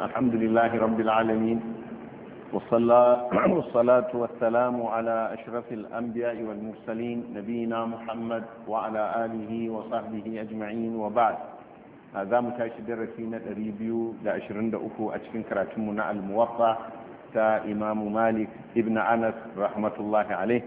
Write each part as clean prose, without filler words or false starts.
الحمد لله رب العالمين والصلاة والسلام على أشرف الأنبياء والمرسلين نبينا محمد وعلى آله وصحبه أجمعين وبعد هذا متاشد رسينة ريبيو لأشرند أكو أشكن كراتمنا الموقع تا إمام مالك ابن أنس رحمة الله عليه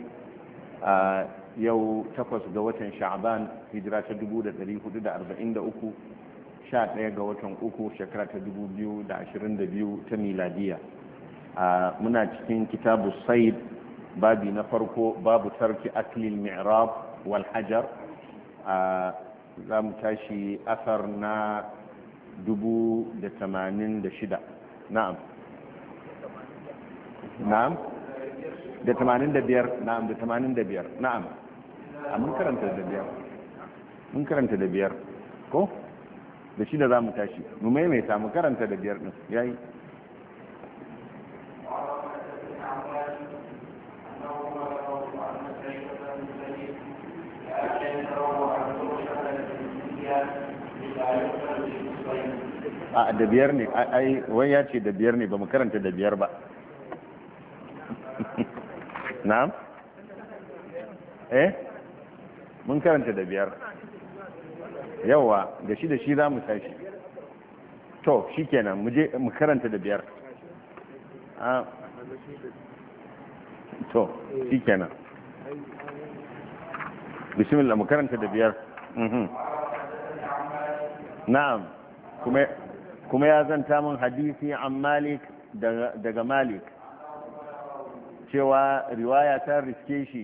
يو تقص قوة شعبان هجرة دبودة 443 11 ga watan uku shekara ta 2022 ta miladiya. Muna cikin kitabu said babi na farko babu tarki aklil mi'rab wal hajar. Za mu tashi asar na 1086. Na'am da 85. Na'am da 85. Na'am mun karanta da biyar ko da shi da za mu tashi mu maimaita mu karanta da biyar din yayi. A da biyar ne ai wai ya ce da biyar ne ba mu karanta da biyar ba. Na'am mun karanta da biyar yawa da shi za mu tashi. To shi kenan mu karanta da biyar. To shi kenan bismillah mu karanta da biyar. Na'am kuma ya zanta min hadisi an Malik daga Malik cewa riwaya ta riske shi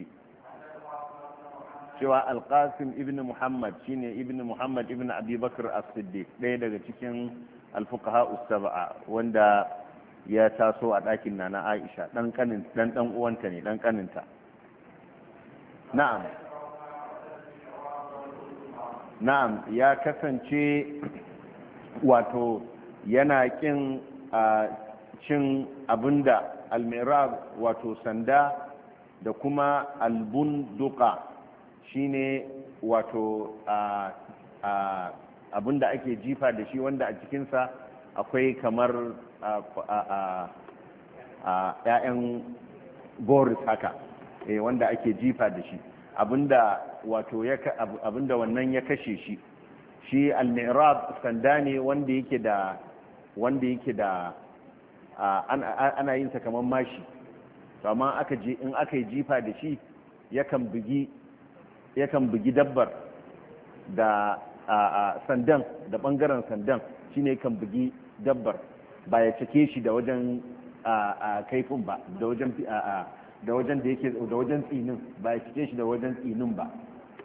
cewa alqasim ibn muhammad shine ibn muhammad ibn abi bakr as-siddiq ɗaya daga cikin alfuqaha us-sab'a wanda ya taso a ɗakin nana aisha dan uwanta ne dan kaninta. Na'am ya kasance wato yana kin cin abinda al-mi'rab wato sanda da kuma al-bunduqa shine wato abinda ake jifa da shi wanda a cikinsa akwai kamar ‘ya'yan boris haka wanda ake jifa da shi abinda wannan ya kashe shi al-mi'rab sanda ne wanda yake da ana yin sa kamar mashi, to amma in aka yi jifa da shi yakan bugi dabbar da sandan da bangaren sandan shine yakan bugi dabbar ba ya cike shi da wajen kaifin ba da wajen da yake da wajen tsinin ba ya cike shi da wajen tsinin ba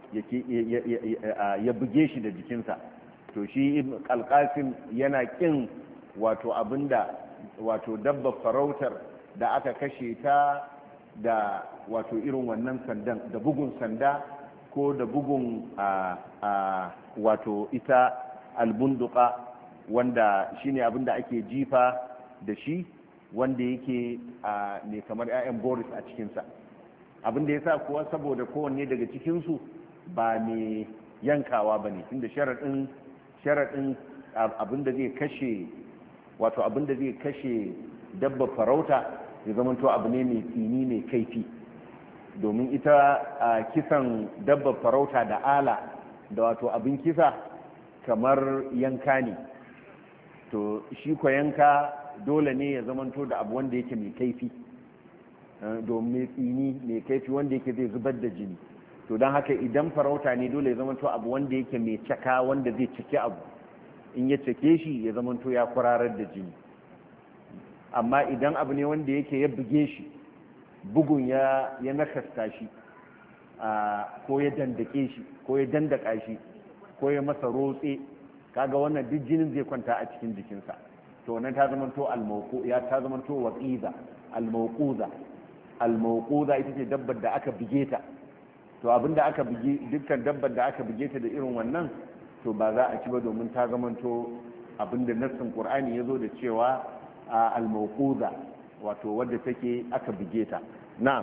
ya buge shi da jikinsa. To shi alƙasim yana kin wato abinda wato dabbar farautar da aka kashe ta da wato irin wannan sandan da bugun sanda ko da bugun wato ita albunduka wanda shine abinda ake jifa da shi wanda yake ne kamar 'ya'yan boris a cikinsa. Abinda ya sa kuwa saboda kowanne daga cikinsu ba ne yankawa ba ne tunda sharaɗin abinda zai kashe wato abinda zai kashe dabba farauta ya zamanto abu ne mai tsini mai kaifi, domin ita kisan dabba farauta da ala da wato abin kisa kamar yanka ne, to shi ko yanka dole ne ya zamanto da abu wanda yake mai kaifi, domin tsini mai kaifi wanda yake zai zubar da jini. To don haka idan farauta ne dole ya zamanto abu wanda yake mai caka wanda zai cike abu, in ya cike shi ya zamanto ya kwararar da jini. Amma idan abu ne wanda yake ya buge shi bugun ya nakasta shi ko ya dandake shi ko ya dandaka shi ko ya masa rotse, kaga wannan duk jinin zai kwanta a cikin jikinsa. To wannan ta zamanto ta zamanto waqiza al-mawquza ita ce dabbar da aka buge ta. To abinda aka buge dukkan dabbar da aka buge ta da irin wannan to ba za a ci ba, domin ta zamanto abinda nassin qur'ani yazo da cewa al-mawquza wato wadda take aka buge ta. Na'am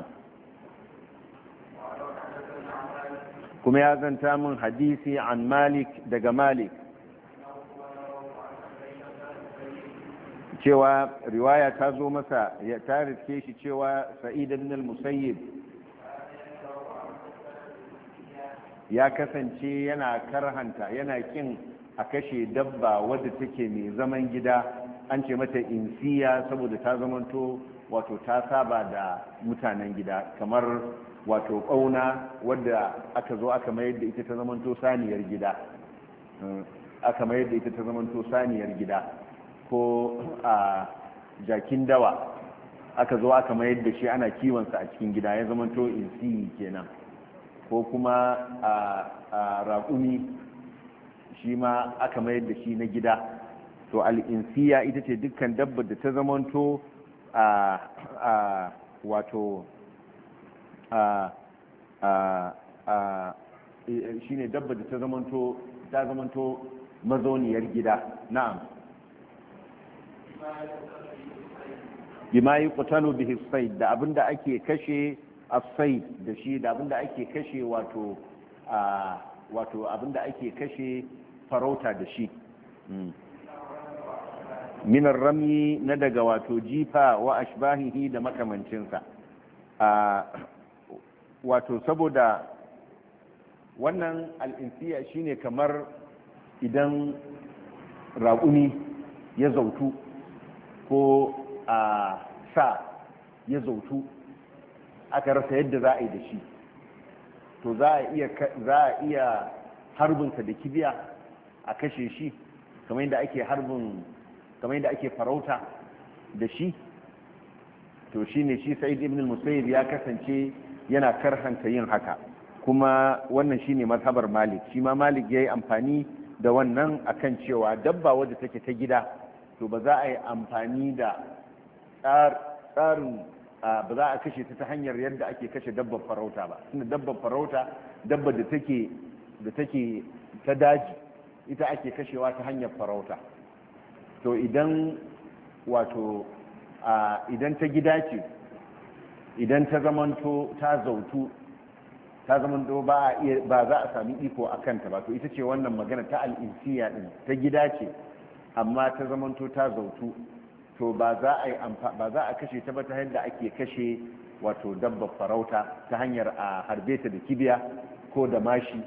kuma ya zanta min hadisi an Malik daga Malik cewa riwaya ta zo masa ya ta riske shi cewa Sa'id ibn al-Musayyib ya kasance yana karhanta yana kin a kashe dabba wadda take mai zaman gida, an ce mata insiya saboda ta zamanto wato ta saba da mutanen gida, kamar wato ƙauna wadda aka zo aka mayar da ita ta zamanto saniyar gida, aka mayar da ita ta zamanto saniyar gida, ko a jakin dawa aka zo aka mayar da shi ana kiwonsa a cikin gida ya zamanto insiyi kenan, ko kuma a raƙumi shi ma aka mayar da shi na gida. To al'insiya ita ce dukkan dabba da ta zamanto wato shi ne dabba da ta zamanto mazauniyar gida. Na'am. bima yi kutalo bihi said, da abinda ake kashe as-said da shi, da abinda ake kashe wato abinda ake kashe farauta da shi, minar rami na daga wato jifa wa ashbahihi da makamancinsa. Wato saboda wannan al'insiya shine kamar idan raƙumi ya zautu ko a sa ya zautu aka rasa yadda za a yi da shi, to za a iya harbinsa da kibiya a kashe shi kamar yadda ake farauta da shi. To shine shi Sa'id ibn al-Musayyib ya kasance yana karhanta yin haka, kuma wannan shine mazhabar Malik. Shi ma Malik yayi amfani da wannan akan cewa dabba wadda take ta gida to ba za a yi amfani da tsarin ba za a kashe ta hanyar yadda ake kashe dabbar farauta ba, tunda dabbar farauta dabba da take ta daji ita ake kashewa ta hanyar farauta. To idan ta gida ce, idan ta zamanto ta zautu, ta zamanto ba za a sami iko a kanta ba, to ita ce wannan magana ta al'insiya din, ta gida ce amma ta zamanto ta zautu, to ba za a kashe ta ba ta yadda ake kashe wato dabbar farauta ta hanyar a harbe ta da kibiya ko da mashi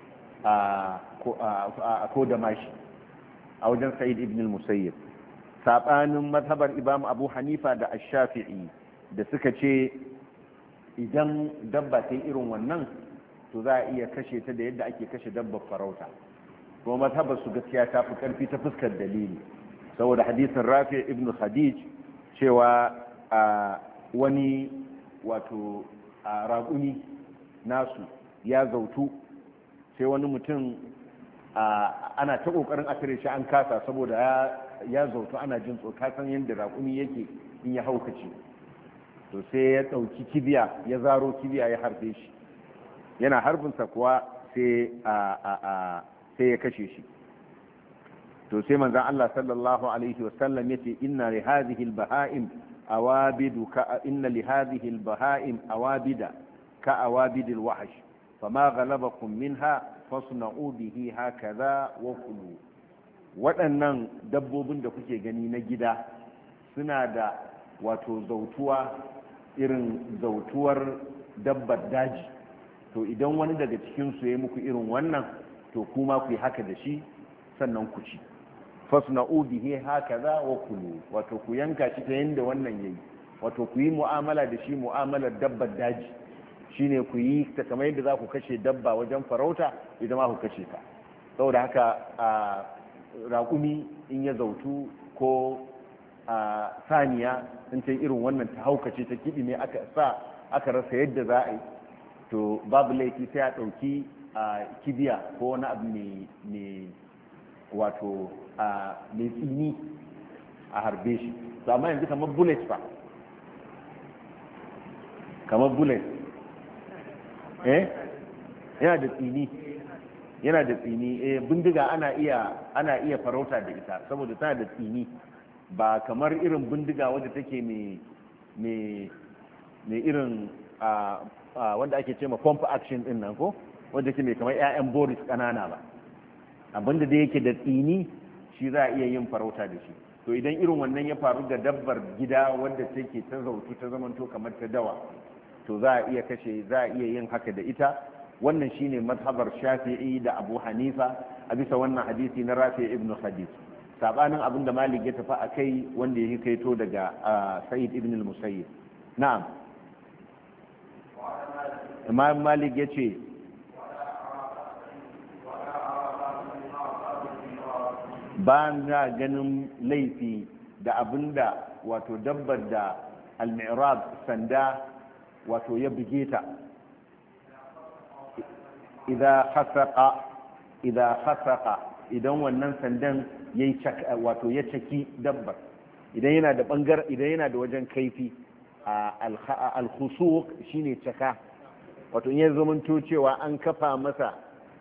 a wajen Sa'id ibn al-Musayyib. Sabanin mazhabar Imam Abu Hanifa da Ash-Shafi'i da suka ce idan dabba ta irin wannan to za a iya kashe ta da yadda ake kashe dabbar farauta, kuma mazhabar su gaskiya ta fi karfi ta fuskar dalili, saboda hadisin Rafi ibn Khadij cewa wani wato raƙumi nasu ya zautu, sai wani mutum ana ta ƙoƙarin a tare shi an kasa saboda ya zautu, ana jin kasan yadda raƙumi yake in ya haukace, to sai ya ɗauki kibiya, ya zaro kibiya ya harbe shi, yana harbinsa kuwa sai ya kashe shi. To sai manzon Allah sallallahu alaihi wasallam yace inna li hadhihi al-baha'im awabidu ka inna li hadhihi al-baha'im awabida ka awabidil wahsh fama ghalabakum minha fasna'u bihi hakaza wa kulu. Waɗannan dabbobin da kuke gani na gida suna da wato zautuwa irin zautuwar dabbar daji, to idan wani daga cikin su ya muku irin wannan to kuma ku yi haka da shi sannan ku ci. fasna'u bihi hakaza wa kulu, wato ku yanka shi ta yanda wannan yayi, wato ku yi mu'amala da shi mu'amalar dabbar daji, shine ku yi ta kamar yadda za ku kashe dabba wajen farauta idan ma ku kashe ta. Saboda haka raƙumi in ya zautu ko saniya in ta irin wannan ta haukace ta kiɗi ne aka rasa yadda za a yi, to babu laifi sai a ɗauki kibiya ko wani abu mai wato mai tsini a harbe shi. to amma yanzu kamar bullet fa, kamar bullet yana da tsini, bindiga ana iya farauta da ita saboda tana da tsini, ba kamar irin bindiga wadda take mai irin wanda ake ce ma pump action din nan ko wanda ke mai kamar 'ya'yan boris kanana ba. Abinda da yake da tsini shi za a iya yin farauta da shi. to idan irin wannan ya faru ga dabbar gida wadda take ta zautu ta zamanto kamar ta dawa to za a iya yin haka da ita. wannan shine mazhabar Shafi'i da Abu Hanifa a bisa wannan hadisi na Rafi ibn Khadij, sabanin abin da Malik ya tafi akai wanda ya kaito daga Sa'id ibn al-Musayyib. na'am, Imam Malik yace ba na ganin laifi da abinda wato dabbar da al-mi'rab sanda wato ya buge ta idan hasaqa idan wannan sandan yayi wato ya caki dabbar, idan yana da wajen kaifi al-khusuq shine caka, wato in ya zamanto cewa an kafa masa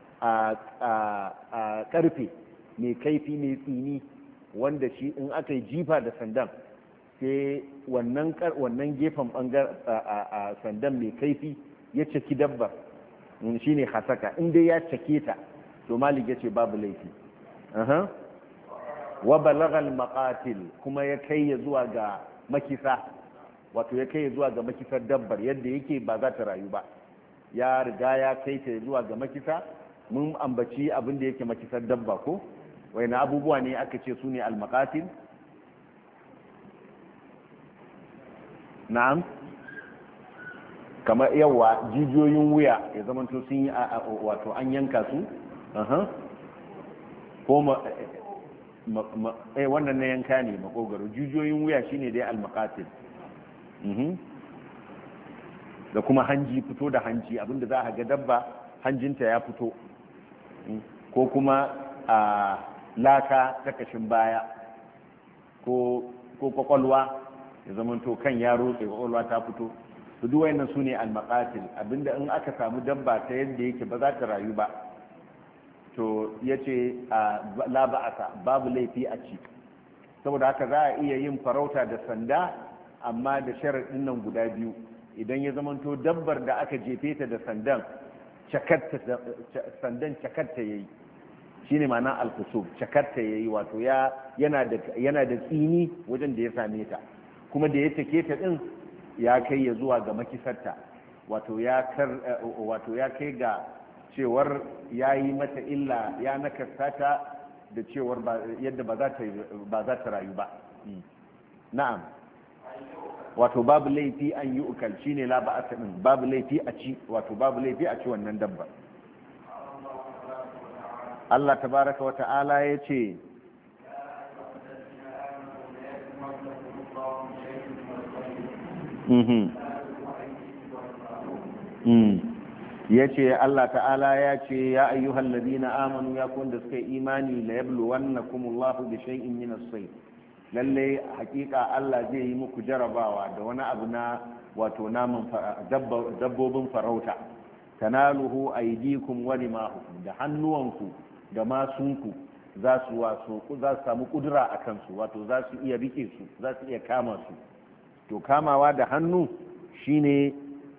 karfe mai kaifi mai tsini wanda shi in aka yi jifa da sandan sai wannan gefen sandan mai kaifi ya caki dabbar, shi ne hasaka. in dai ya cake ta to Malik ya ce babu laifi. wa balagal maqatil, kuma ya kai ya zuwa ga makisa, wato ya kai ya zuwa ga makisar dabbar yadda yake ba za ta rayu ba, ya riga ya kai ta zuwa ga makisa. mun ambaci abin da yake makisar dabba ko wani abubuwa ne aka ce su ne al-maqatil. na'am, kamar yawa jijiyoyin wuya ya zama to sun yi wato an yanka su ko wannan na yanka ne makogaro. jijiyoyin wuya shine dai al-maqatil, da kuma hanji, fito da hanji, abinda za a ga dabba hanjinta ya fito, ko kuma a laka ta kashin baya, ko kwakwalwa ya zama to kan ya rotse kwakwalwa ta fito. su duk wayannan su ne al-maqatil, abinda in aka samu dabba ta yadda yake ba za ta rayu ba to yace la ba'asa, babu laifi a ci. saboda haka za a iya yin farauta da sanda, amma da sharadin nan guda biyu. idan ya zamanto dabbar da aka jefe ta da sandan cakarta yayi, shine ma'ana al-khusub, cakarta yayi, wato yana da tsini wajen da ya same ta, kuma da ya take ta din ya kai ya zuwa ga makisarta, wato ya kai ga cewar ya yi mata illa, ya nakasta ta da cewar yadda ba za ta rayu ba. na'am, wato babu laifi an yi ukal, shine la ba'asa din, babu laifi a ci, wato babu laifi a ci wannan dabba. Allah tabaraka wa ta'ala ya ce ya ce Allah ta'ala ya ce ya ayyuhal ladina amanu, ya kun da suka imani, la yabluwannakumullahu bi shay'in min as-sayd, lalle hakika Allah zai yi muku jarabawa da wani abu na wato naman dabbobin farauta. tanaluhu aydikum wa rimahukum, da hannuwanku da masunku za su samu kudura a kansu, wato za su iya rike su, za su iya kama su. to kamawa da hannu shine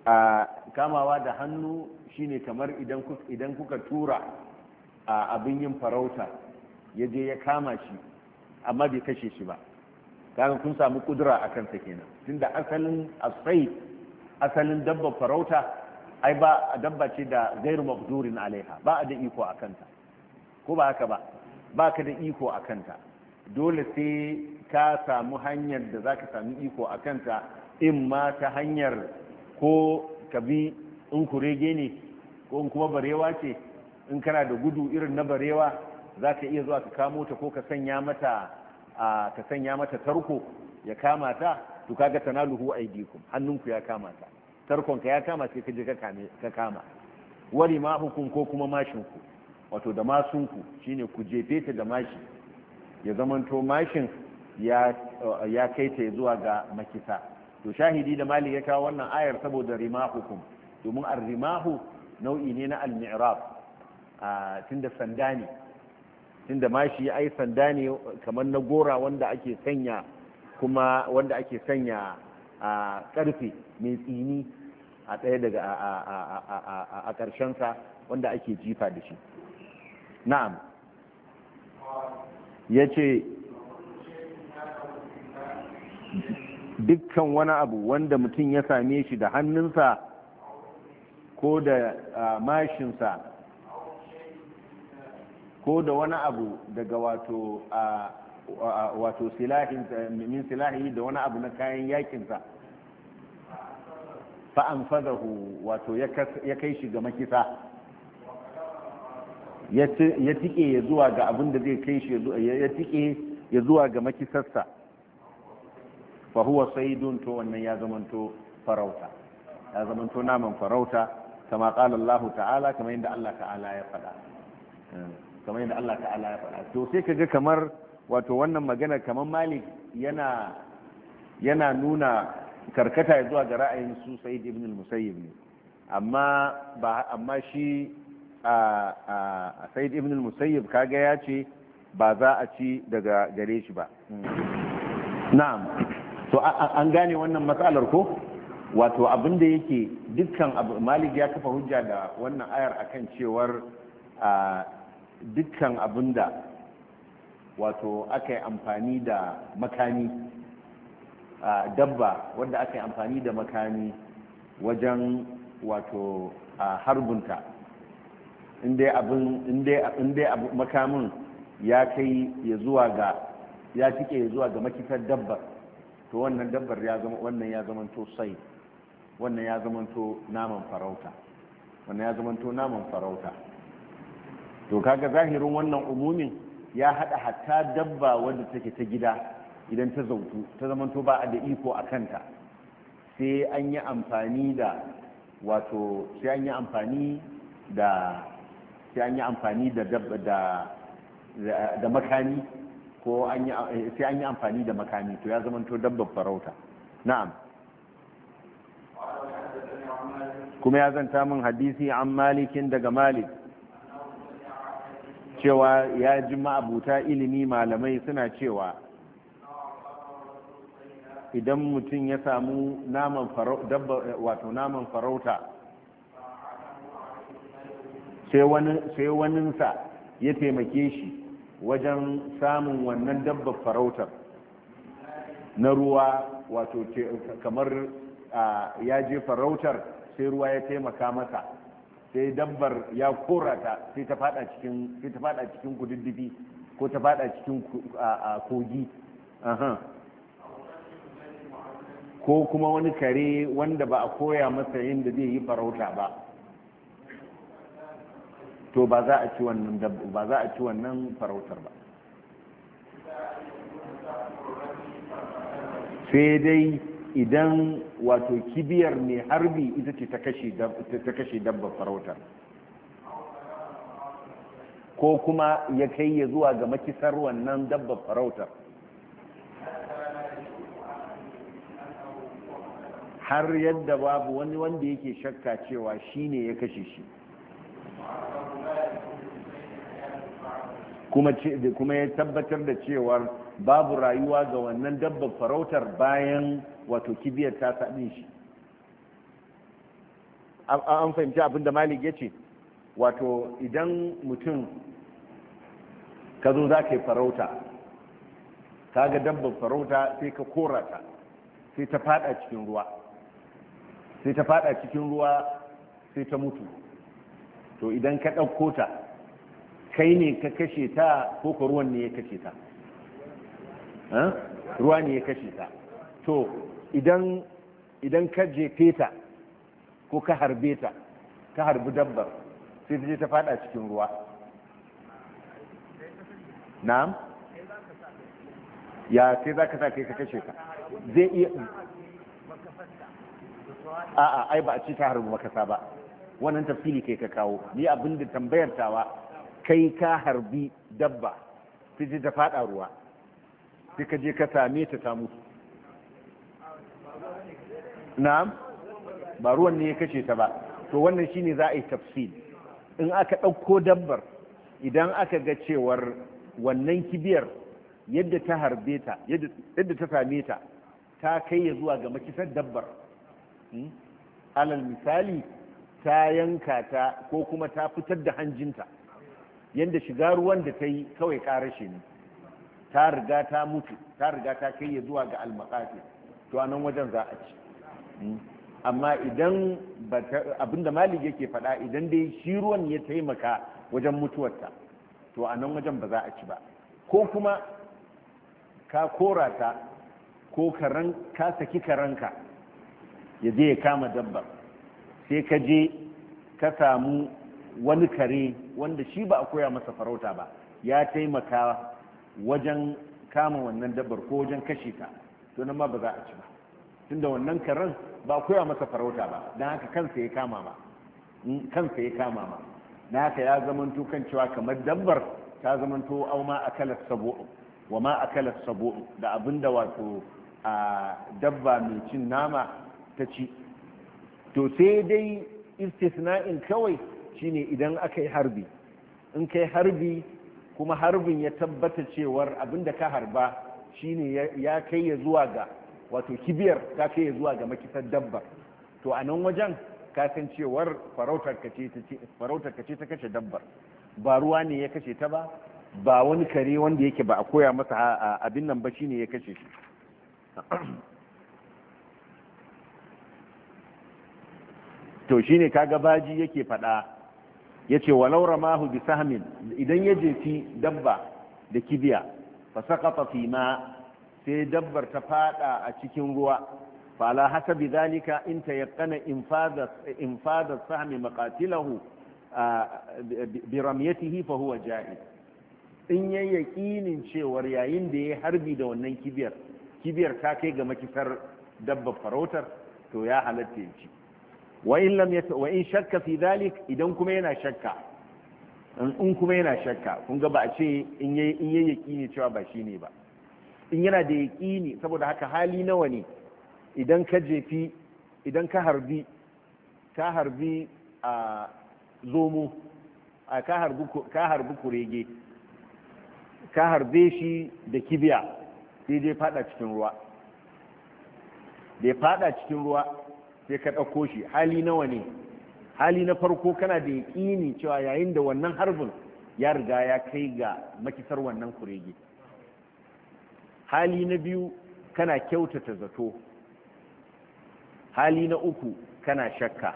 kamar idan kuka tura abin yin farauta ya je ya kama shi amma bai kashe shi ba, kaga kun samu kudura a kansa kenan. tunda asalin asai, asalin dabba farauta ai ba dabba ce da gairu maqdurin alaiha, ba a da iko a kanta, ko ba haka ba ka da iko a kanta. dole sai ka samu hanyar da zaka sami iko a kanta, in ma ta hanyar ko ka bi, in kurege ne ko in kuma barewa ce, in kana da gudu irin na barewa za ka iya zuwa ka kamo ta, ko ka sanya mata tarko ya kama ta. to kaga tanaluhu aydikum, hannunku ya kama ta, tarkonka ya kama, sai ka je ka kama. wari ma hukum, ko kuma mashinku, wato da masunku shine ku jefe ta da mashi, ya zamanto mashin ya kai ta zuwa ga makisa. to shahidi da Malik ya kawo wannan ayar saboda rimahukum, domin ar-rimahu nau'i ne na al-mi'rab, tunda sanda ne, tunda mashi ai sanda ne kamar na gora wanda ake sanya, kuma wanda ake sanya karfe mai tsini a ɗaya daga a ƙarshensa wanda ake jifa da shi. na'am, ya ce dukkan wani abu wanda mutum ya same shi da hannunsa ko da mashinsa ko da wani abu daga wato min silahi da wani abu na kayan yakinsa fa'an fadahu wato ya kai shi ga makisa ya tike ya zuwa ga abin da zai kai shi ya tike ya zuwa ga makisarsa fa huwa saydun to wannan ya zamanto farauta ya zamanto naman farauta kama qala Allah ta'ala kamar yadda Allah ta'ala ya faɗa to sai kaga kamar wato wannan magana kamar Malik yana nuna karkata ya zuwa ga ra'ayin su Sa'id ibn al-Musayyib ne amma shi Sa'id ibn al-Musayyib kaga ya ce ba za a ci daga gare shi ba. Na'am, to an gane wannan matsalar ko wato abin da yake dukkan Malik ya kafa hujja da wannan ayar akan cewar dukkan abin da wato aka yi amfani da makami dabba wanda aka yi amfani da makami wajen wato harbunta inda makamin ya kai ya zuwa ga ya tike ya zuwa ga makisar dabbar to wannan dabbar wannan ya zamanto sai wannan ya zamanto naman farauta to kaga zahirin wannan umumin ya hada hatta dabba wadda take ta gida idan ta zautu ta zamanto ba a da iko a kanta sai an yi amfani da wato sai an yi amfani da dabba da makami ko sai an yi amfani da makami to ya zamanto dabbar farauta. Na'am, kuma ya zanta min hadisi an Malikin daga Malik cewa ya ji ma'abuta ilimi malamai suna cewa idan mutum ya samu naman farauta sai waninsa ya taimake shi wajen samun wannan dabbar farautar na ruwa wato kamar ya je farautar sai ruwa ya taimaka masa sai dabbar ya korata sai ta fada cikin kududdufi ko ta fada cikin kogi ko kuma wani kare wanda ba a koya masa yadda zai yi farauta ba to ba za a ci wannan farautar ba sai dai idan wato kibiyar mai harbi ita ce ta kashe dabbar farautar ko kuma ya kai ya zuwa ga makisar wannan dabbar farautar har yadda babu wani wanda yake shakka cewa shine ya kashe shi kuma ya tabbatar da cewar babu rayuwa ga wannan dabbar farautar bayan wato kibiyar ta saɗin shi an fahimci abinda Malik ya ce wato idan mutum ka zo za ka yi farauta ka ga dabbar farauta sai ka kora ta sai ta fada cikin ruwa sai ta mutu to idan ka ɗauko ta kai ne ka kashe ta ko ka ruwan ne ya kashe ta ruwa ne ya kashe ta to idan ka jefe ta ko ka harbe ta ka harbi dabbar sai ta je ta fada cikin ruwa na'am ya sai za ka sa kai ka kashe ta zai iya a'a ai ba a ci ta harbi makasa ba wannan tafsili kai ka kawo ni abin da tambayar tawa kai ka harbi dabba sai ta fada ruwa sai ka je ka same ta mutu na'am ba ruwan ne ya kashe ta ba to wannan shine za a yi tafsil in aka ɗauko dabbar idan aka ga cewar wannan kibiyar yadda ta harbe ta yadda ta same ta ta kai ya zuwa ga makisar dabbar alal misali ta yanka ta ko kuma ta fitar da hanjinta yadda shiga ruwan da ta yi kawai karashe ne ta riga ta mutu, ta riga ta kai ya zuwa ga almaqati, to a nan wajen za a ci. Amma idan abinda Malik yake faɗa, idan dai shi ruwan ya taimaka wajen mutuwarta, to a nan wajen ba za a ci ba. Ko kuma ka kora ta, ko ka saki karanka ya je ya kama dabbar, sai ka je ka samu wani kare wanda shi ba a koya masa farauta ba, ya taimaka wajen kama wannan dabbar ko wajen kashe ta, to nan ma ba za a ci ba, tunda wannan karen ba a koya masa farauta ba, don haka kansa ya kama ma, na haka ya zamanto kan cewa kamar dabbar ta zamanto au ma akalat sabu wa ma akalat sabu, da abinda wato a dabba mai cin nama ta ci. To sai dai istisna'in kawai shine idan aka yi harbi, in kai harbi kuma harbin ya tabbata cewar abinda ka harba shine ya kai ya zuwa ga wato kibiyar ta kai ya zuwa ga makisar dabbar, to a nan wajen kasan cewar farautar ka ce ta kashe dabbar, ba ruwa ne ya kashe ta ba wani kare wanda yake ba a koya masa abin nan ba shine ya kashe shi. To shine kaga baji yake fada yace walau ramahu bi sahmin, idan ya jefi dabba da kibiya fa saqata fi ma, sai dabbar ta fada a cikin ruwa, fala hasabi dhalika in tayaqqana infadha sahmi maqatilahu bi ramyatihi fa huwa ja'iz. in yayi yaqinin cewar yayin da yayi harbi da wannan kibiyar ta kai ga makisar dabbar farautar, to ya halatta ya ci. wa in shakka fi dhalik, idan kuma yana shakka, kun ga ba a ce in yayi yaqini cewa ba shine ba, in yana da yaqini, saboda haka hali nawa ne idan ka harbi a zomo, ka harbi kurege, ka harbe shi da kibiya, sai dai fada cikin ruwa, da ya fada cikin ruwa sai ka ɗauko shi, hali nawa ne? Hali na farko kana da yaƙini cewa yayin da wannan harbin ya riga ya kai ga makisar wannan kurege. Hali na biyu kana kyautata zato. Hali na uku kana shakka,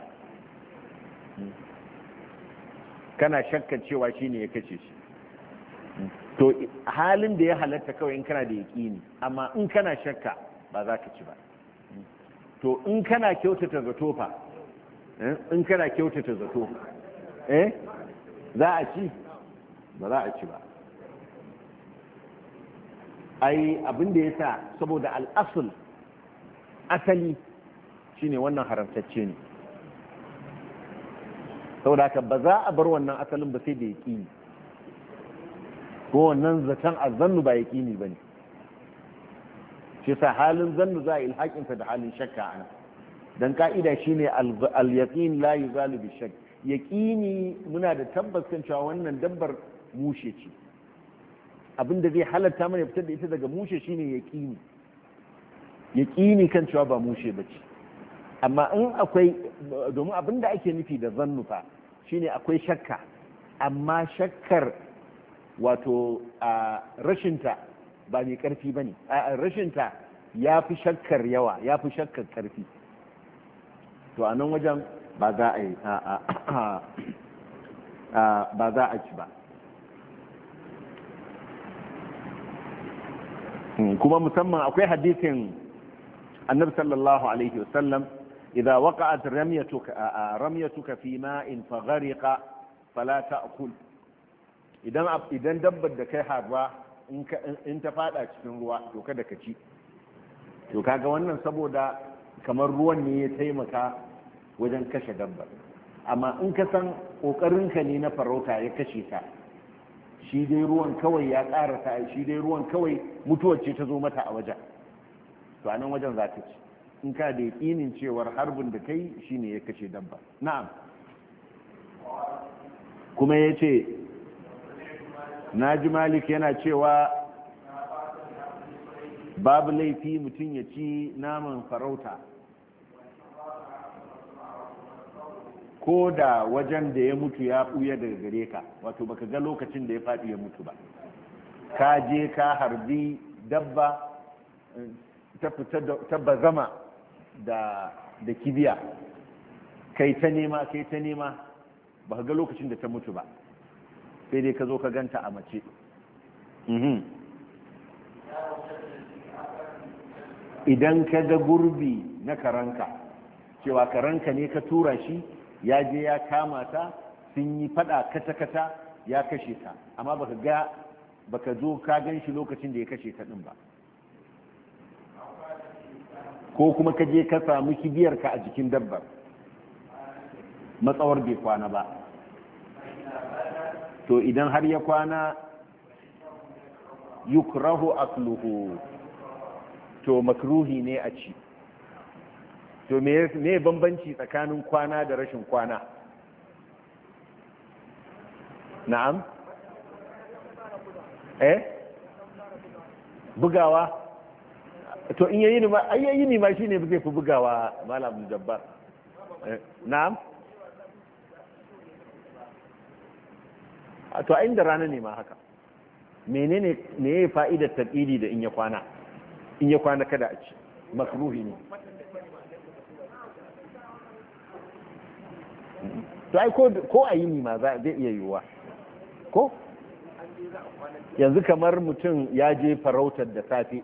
kana shakkan cewa shi ne ya kace shi. To halin da ya halatta kawai in kana da yaƙini, amma in kana shakka ba za ka ci ba. To in kana kyautata zato fa, in kana kyautata zato, za a ci? Ba za a ci ba. Ai abin da ya sa, saboda al'asul, asali shine wannan haramtacce ne, saboda haka ba za a bar wannan asalin ba sai da yaƙini, ko wannan zaton azzannu ba yaƙini ba ne. shi sa halin zannu za a ilhaƙinsa da halin shakka ana, don ka'ida shine al-yaqin la yuzalu bi shakk. Yaƙini muna da tabbas kan cewa wannan dabbar mushe ce, abinda zai halatta mana fitar da ita daga mushe shine yaƙini kan cewa ba mushe ba ce. Amma in akwai, domin abinda ake nufi da zannu fa shine akwai shakka, amma shakkar wato a rashinta ba mai ƙarfi ba ne, a rashinta ya fi shakkar yawa, ya fi shakkar ƙarfi. To a nan wajen ba za a yi ba za a ci ba. Kuma musamman akwai hadisin annabi sallallahu alaihi wasallam, idza waqa'at ramyatuka fi ma'in faghariqa fala ta'kul, idan dabbar da kai harba in ta fada cikin ruwa to kada ka ci. To kaga wannan saboda kamar ruwan ne ya taimaka wajen kashe dabbar, amma in ka san kokarinka ne na farauta ya kashe ta, shi dai ruwan kawai ya karasa, shi dai ruwan kawai mutuwar ce ta zo mata a wajen, to a nan wajen za ta ci, in ka da yakinin cewar harbin da kai shine ya kashe dabba. Na'am. Kuma ya ce naji Malik yana cewa babu laifi mutum ya ci naman farauta ko da wajen da ya mutu ya ɓuya daga gare ka, wato baka ga lokacin da ya faɗi ya mutu ba. ka je ka harbi dabba ta fita ta bazama da kibiya kai ta nema ba ka ga lokacin da ta mutu ba sai dai ka zo ka ganta a mace. Idan ka ga gurbi na karanka cewa karanka ne ka tura shi ya je ya kama ta sun yi fada kata-kata ya kashe ta amma baka zo ka gan shi lokacin da ya kashe ta din ba, ko kuma ka je ka samu kibiyarka a jikin dabbar matsawar bai kwana ba, to idan har ya kwana yukrahu akluhu, to makruhi ne a ci. To me bambanci tsakanin kwana da rashin kwana? Na'am? Bugawa? To in yayi ni ma shine zai fi bugawa Malam Jabbar. Na'am? To a inda rana ne ma haka. Menene ne ya fa'idar tabidi da in ya kwana kada a ci? Makruhi ne. To ai ko a yini ma zai iya yiwuwa ko yanzu kamar mutum ya je farautar da safe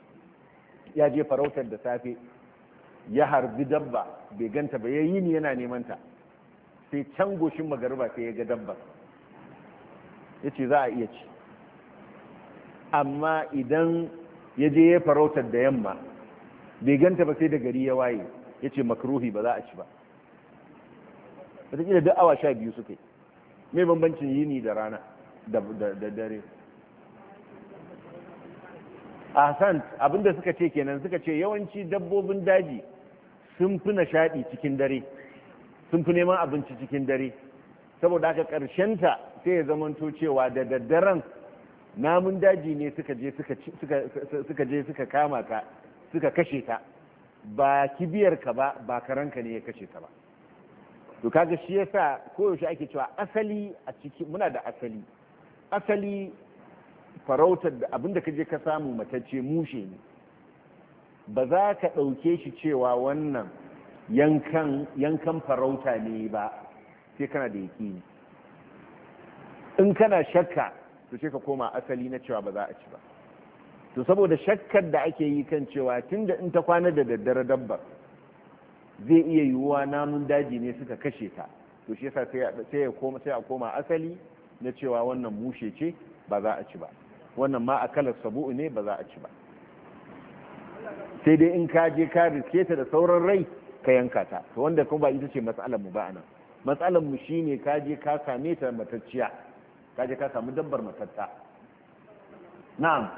ya harbi dabba bai ganta ba ya yi ni yana neman ta sai can goshin magariba sai ya ga dabba ya ce za a iya ci. Amma idan ya je ya farautar da yamma bai ganta ba sai da gari ya waye ya ce makruhi ba za a ci ba. wataƙila duk awa 12 suka yi, mai bambancin yini da rana da dare. Ahsan, abinda suka ce kenan, suka ce yawanci dabbobin daji sun fi nishaɗi cikin dare, sun fi neman abinci cikin dare, saboda haka ƙarshenta sai ya zamanto cewa da daddaren namun daji ne suka je suka kama ka suka kashe ta, ba kibiyarka ba karanka ne ya kashe ta ba. To kaga shi yasa koyaushe ake cewa asali a ciki muna da asali farautar da abinda ka je ka samu matacce mushe ne, ba za ka ɗauke shi cewa wannan yankan farauta ne ba sai kana da yaƙini. In kana shakka to sai ka koma asali na cewa ba za a ci ba. To saboda shakkar da ake yi kan cewa tunda in ta kwana da daddare dabbar zai iya yiwuwa namun daji ne suka kashe ta, to shi yasa sai a koma asali na cewa wannan mushe ce ba za a ci ba, wannan ma akalar sabu'u ne ba za a ci ba. Sai dai in ka je ka riske ta da sauran rai ka yanka ta, to wanda kuma ba ita ce matsalar mu ba anan. Matsalar mu shine ka je ka same ta matacciya, ka je ka samu dabbar matatta. Na'am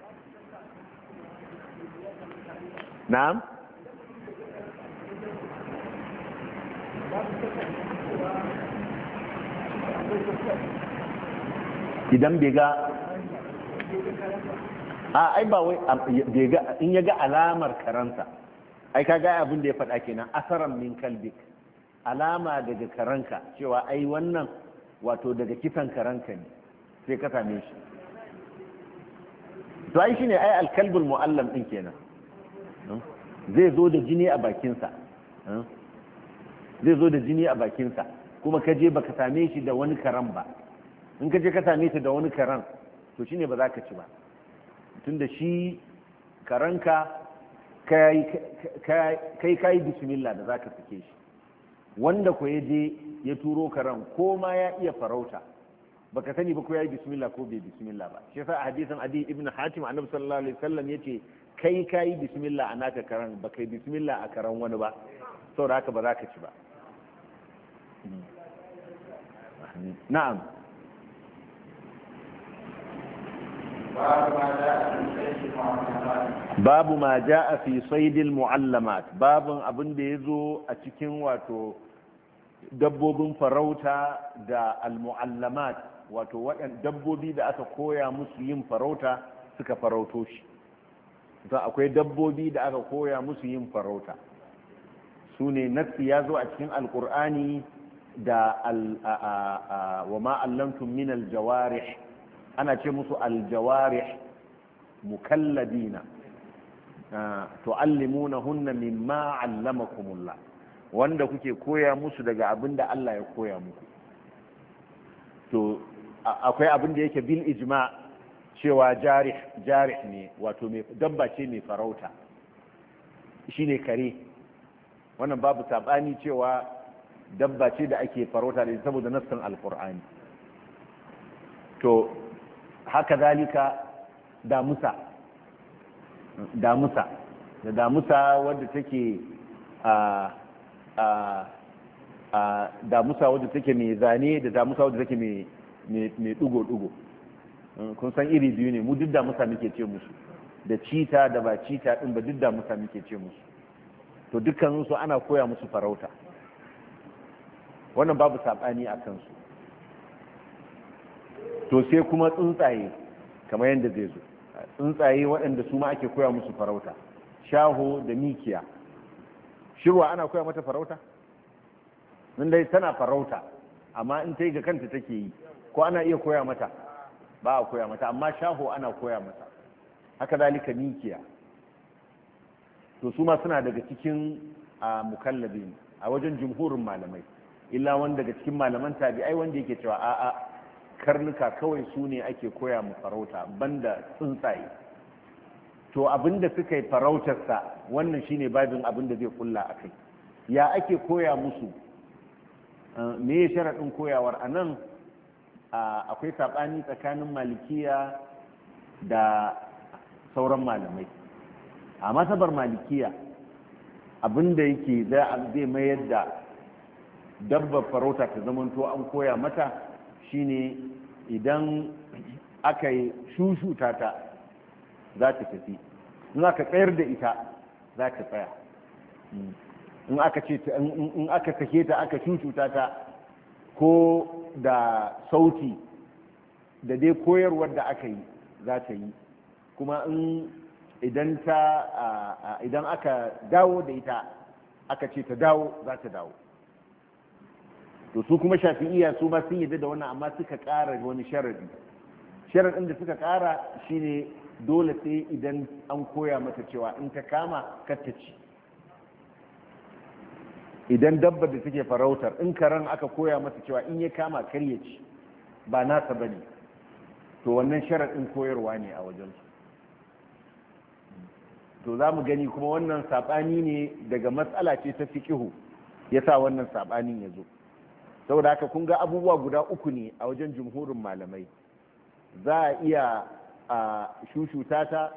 idan bai ga ai ba wai in ya ga alamar karanta, ai ka ga abin da ya faɗa kenan, asaran min kalbik, alama daga karanka cewa ai wannan wato daga kisan karanka ne sai ka same shi. To ai shine ai alkalbul muallam din kenan, zai zo da jini a bakinsa, kuma ka je baka same shi da wani karan ba. In ka je ka same ta da wani karan to shine ba za ka ci ba, tunda shi karanka kai kayi bismillah da za ka sake shi. Wanda ko ya je ya turo karan ko ma ya iya farauta baka sani ba ko ya yi bismillah ko bai bismillah ba. Shi yasa a hadisin Adi ibn Hatim annabi sallallahu alaihi wasallam yace kai kayi bismillah a naka karan ba kai bismillah a karan wani ba, saboda haka ba za ka ci ba. Na'am. babu ma ja'a fi saydil mu'allamat, babun abin da yazo a cikin wato dabbobin farauta da al-mu'allamat, wato waɗannan dabbobi da aka koya musu yin farauta suka farauto shi. to akwai dabbobi da aka koya musu yin farauta, su ne nassi ya zo a cikin alkur'ani da wa ma allamtum min aljawarih, ana ce musu aljawarih mukallabina tu'allimunahunna mimma 'allamakumullah, wanda kuke koya musu daga abinda Allah ya koya muku. To akwai abin da yake bil ijma cewa jarih ne, wato mai dabba ce mai farauta, shine kare. Wannan babu sabani cewa dabba ce da ake farauta da saboda nassin alqur'ani. To haka zalika damusa wadda take damusa wadda take mai zane da damusa wadda take mai dugo-dugo. Kun san iri biyu ne, mu duk damusa muke ce musu, da cita da ba cita din ba, duk damusa muke ce musu. To dukkaninsu ana koya musu farauta, wannan babu saɓani a kansu. To sai kuma tsuntsaye, kamar yadda zai zo, tsuntsaye waɗanda su ma ake koya musu farauta, shaho da mikiya. Shirwa ana koya mata farauta? Nan dai tana farauta, amma in ta yi ga kanta take yi, ko ana iya koya mata? Ba a koya mata, amma shaho ana koya mata, haka zalika mikiya. To su ma suna daga cikin mukallabin a wajen jumhurin malamai, illa wanda daga cikin malaman tabi'ai wanda yake cewa a'a, karnuka kawai su ne ake koya mu farauta banda tsuntsaye. To abinda suka yi farautarsa, wannan shine babin abinda zai kulla a kai. Ya ake koya musu? Me ya sharaɗin koyawar? A nan akwai saɓani tsakanin malikiya da sauran malamai. A masabar malikiya abinda yake zai mayar da dabbar farauta ta zamanto an koya mata shine idan aka yi shushuta ta za ta tafi, in aka tsayar da ita za ta tsaya, in aka sake ta aka shushuta ta ko da sauti da dai koyarwar da aka yi za ta yi, kuma idan aka dawo da ita aka ce ta dawo za ta dawo. To su kuma shafi'iyya su ma sun yadda da wannan, amma suka ƙara wani sharaɗin da suka ƙara shine dole sai idan an koya mata cewa in ta kama kar ta ci. Idan dabbar da take farautar, in karen aka koya mata cewa in ya kama kar ya ci, ba nasa bane, to wannan sharaɗin koyarwa ne a wajensu. To za mu gani kuma wannan saɓani ne daga matsala ce ta fiƙihu ya sa wannan saɓanin ya zo. Saboda haka kun ga abubuwa guda uku ne a wajen jumhurin malamai. Za a iya shushuta ta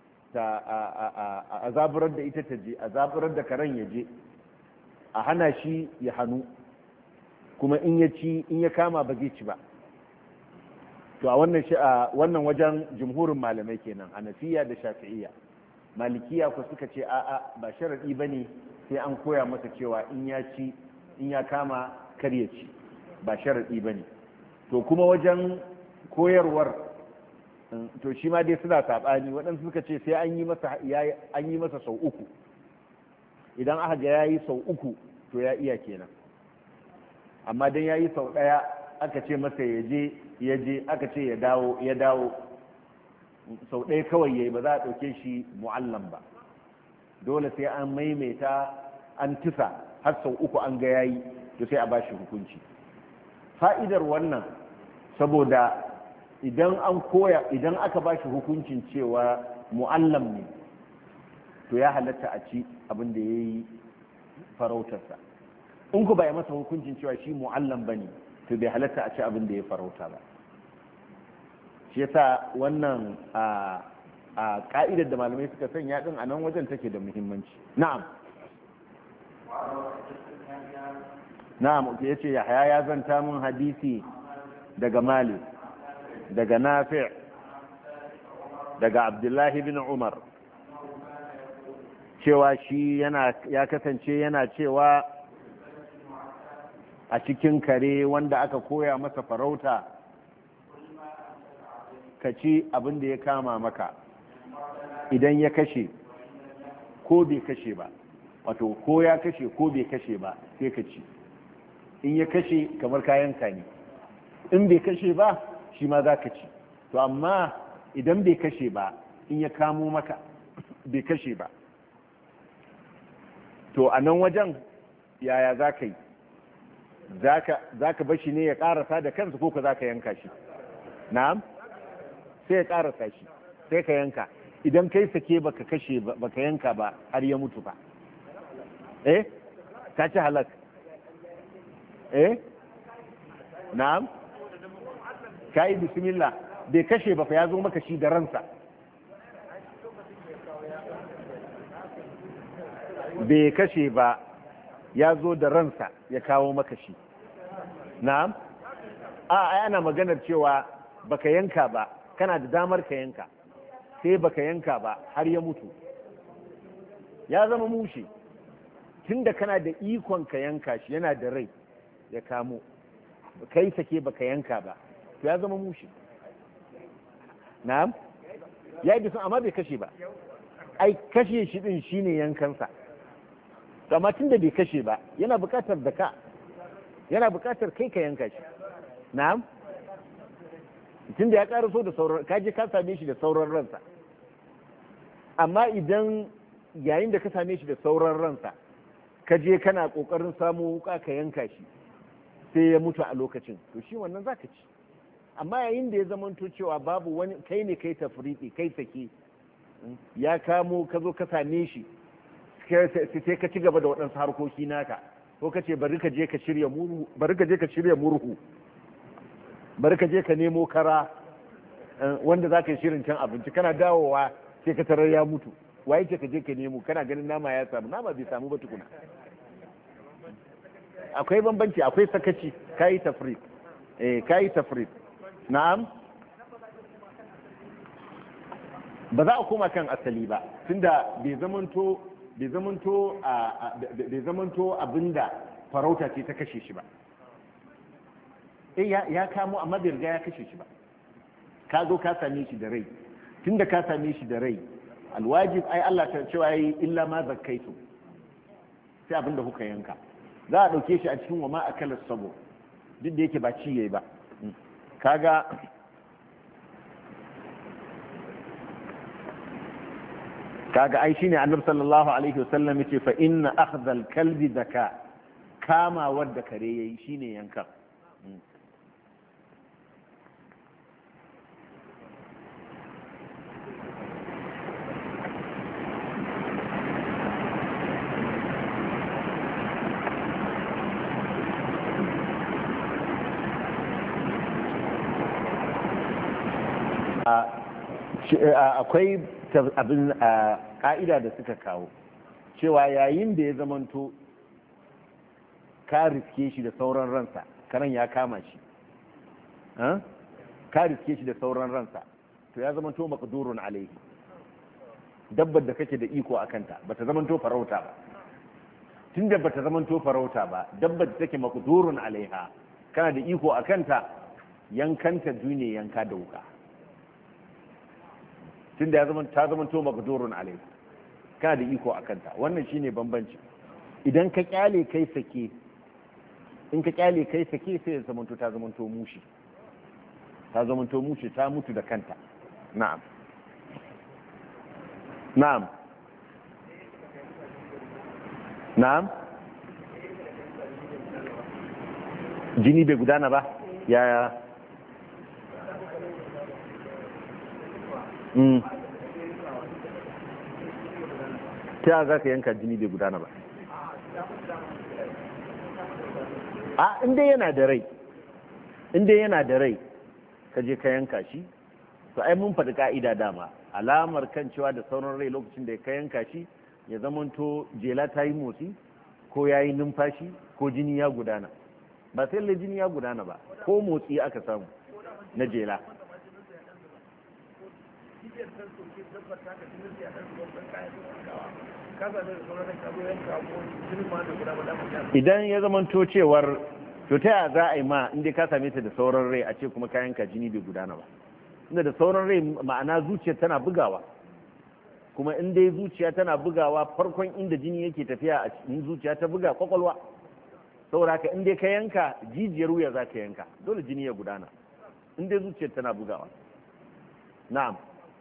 a zaburar da ita ta je, a zaburar da karen ya je, a hana shi ya hannu, kuma in ya kama ba zai ci ba. To a wannan wajen jumhurin malamai kenan, Hanafiya da Shafi'iyya. Malikiya ku suka ce a'a, ba sharadi bane sai an koya masa cewa in ya kama kar ya ci, ba sharadi bane. To kuma wajen koyarwar, to shi ma dai suna sabani, waɗansu suka ce sai an yi masa sau uku, idan aka ga yayi sau uku to ya iya kenan, amma dan yayi sau ɗaya aka ce masa ya je aka ce ya dawo sau ɗaya kawai yayi, ba za a ɗauke shi mu'allam ba, dole sai an maimaita an tisa har sau uku an ga yayi, to sai a ba shi hukunci. Fa'idar wannan saboda idan aka ba shi hukuncin cewa mu'allam ne, to ya halatta a ci abin da ya yi farautarsa. In ku ba ya masa hukuncin cewa shi mu'allam ba ne, to bai halatta a ci abin da ya farauta ba. Shi yasa wannan a ka'idar da malamai suka sanya din a nan wajen take da muhimmanci. Na'am, yace Yahya ya zanta mun hadisi daga Malik, daga Nafi', daga Abdullahi bin Umar, cewa shi ya kasance yana cewa a cikin kare wanda aka koya masa farauta, ka ci abin da ya kama maka, idan ya kashe ko bai kashe ba, wato ko ya kashe ko bai kashe ba sai ka ci. In ya kashe kamar kayanka ne, in bai kashe ba shi ma za ka ci. to amma idan bai kashe ba, in ya kamo maka bai kashe ba, to a nan wajen yaya za ka yi? za ka bashi ne ya karasa da kansa ko ka za ka yanka shi? na'am, sai ya karasa shi sai ka yanka. idan kai sake baka kashe baka yanka ba har ya mutu ba, ka ci halak. na'am, ka yi bismillah, bai kashe ba fa ya zo maka shi da ransa. bai kashe ba ya zo da ransa ya kawo maka shi. na'am, ai ana maganar cewa baka yanka ba, kana da damar ka yanka, sai baka yanka ba har ya mutu, ya zama mushe. tunda kana da ikon ka yanka shi yana da rai ya kamo, kai sake baka yanka ba, to ya zama mushe. na'am, ya yi amma bai kashe ba, ai kashe shi din shine yankansa. amma tunda bai kashe ba yana bukatar da ka, yana bukatar kai ka yanka shi. na'am, tunda ya karaso da sauran, kaje ka same shi da sauran ransa. amma idan yayin da ka same shi da sauran ransa ka je kana kokarin samu wuka ka yanka shi sai ya mutu a lokacin, to shi wannan zaka ci. amma yayin da ya zamanto cewa babu wani, kai ne kai tafriqi, kai sake, ya kamo ka zo ka same shi sai ka ci gaba da waɗansu harkoki naka, ko ka ce bari ka je ka shirya murhu, bari ka je ka nemo kara wanda za ka yi shirin can abinci, kana dawowa sai ka tarar ya mutu. waye ce ka je ka nemo, kana ganin nama ya samu, nama bai samu ba tukuna. akwai bambanci, akwai sakaci, kayi tafrid. kayi tafrid. na'am, ba za a koma kan asali ba, tunda bai zamanto abinda farauta ce ta kashe shi ba. ya kamo amma bai riga ya kashe shi ba, ka zo ka same shi da rai. tunda ka same shi da rai, alwajib ai Allah ta cewa yayi illa ma zakkaitu, sai abinda kuka yanka. za a dauke shi a cikin wa ma akala sabo, duk da yake ba ci yayi ba. kaga ai shine annabi sallallahu alaihi wasallam yace fa inna akhdhal kalbi zaka, kama wadda kare yayi shine yanka. akwai abin ka'ida da suka kawo cewa yayin da ya zamanto ka riske shi da sauran ransa, karan ya kama shi, ka riske shi da sauran ransa, to ya zamanto maqdurun alaihi. dabbar da kake da iko a kanta bata zamanto farauta ba. tunda bata zamanto farauta ba, dabbar da take maqdurun alaiha, kana da iko a kanta, yankanta dune yanka da wuka. tunda ya zama ta zama to maqdurun alai, kana da iko akan ta. wannan shine bambanci. idan ka kyale kai sake, in ka kyale kai sake sai ya zama to ta zama to mushi, ta zama to mushi, ta mutu da kanta. na'am, na'am, na'am, jini bai gudana ba, yaya? ta za ka yanka jini bai gudana ba? inda yana da rai, inda yana da rai ka je ka yanka shi, to ai mun faɗi ka'ida dama, alamar kan cewa da sauran rai lokacin da ka yanka shi ya zamanto jela ta yi motsi, ko ya yi numfashi, ko jini ya gudana. ba sai lalle jini ya gudana ba, ko motsi aka samu na jela. idan ya zamanto cewar, to ta yaya za a yi ma inda ka same ta da sauran rai a ce kuma kayanka jini bai gudana ba? inda da sauran rai ma'ana zuciya tana bugawa, kuma in dai zuciya tana bugawa, farkon inda jini yake tafiya a cikin zuciya ta buga kwakwalwa. saboda haka in dai ka yanka jijiyar wuya za ka yanka, dole jini ya gudana in dai zuciyar tana bugawa. na'am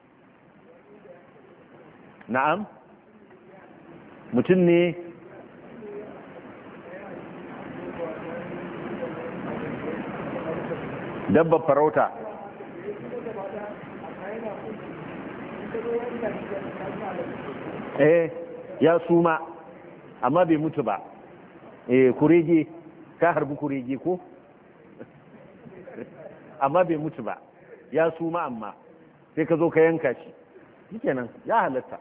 na'am mutum ne dabba farauta ya suma amma bai mutu ba kurege ka harbi kurege ko amma bai mutu ba ya suma amma sai ka zo ka yanka shi shikenan ya halatta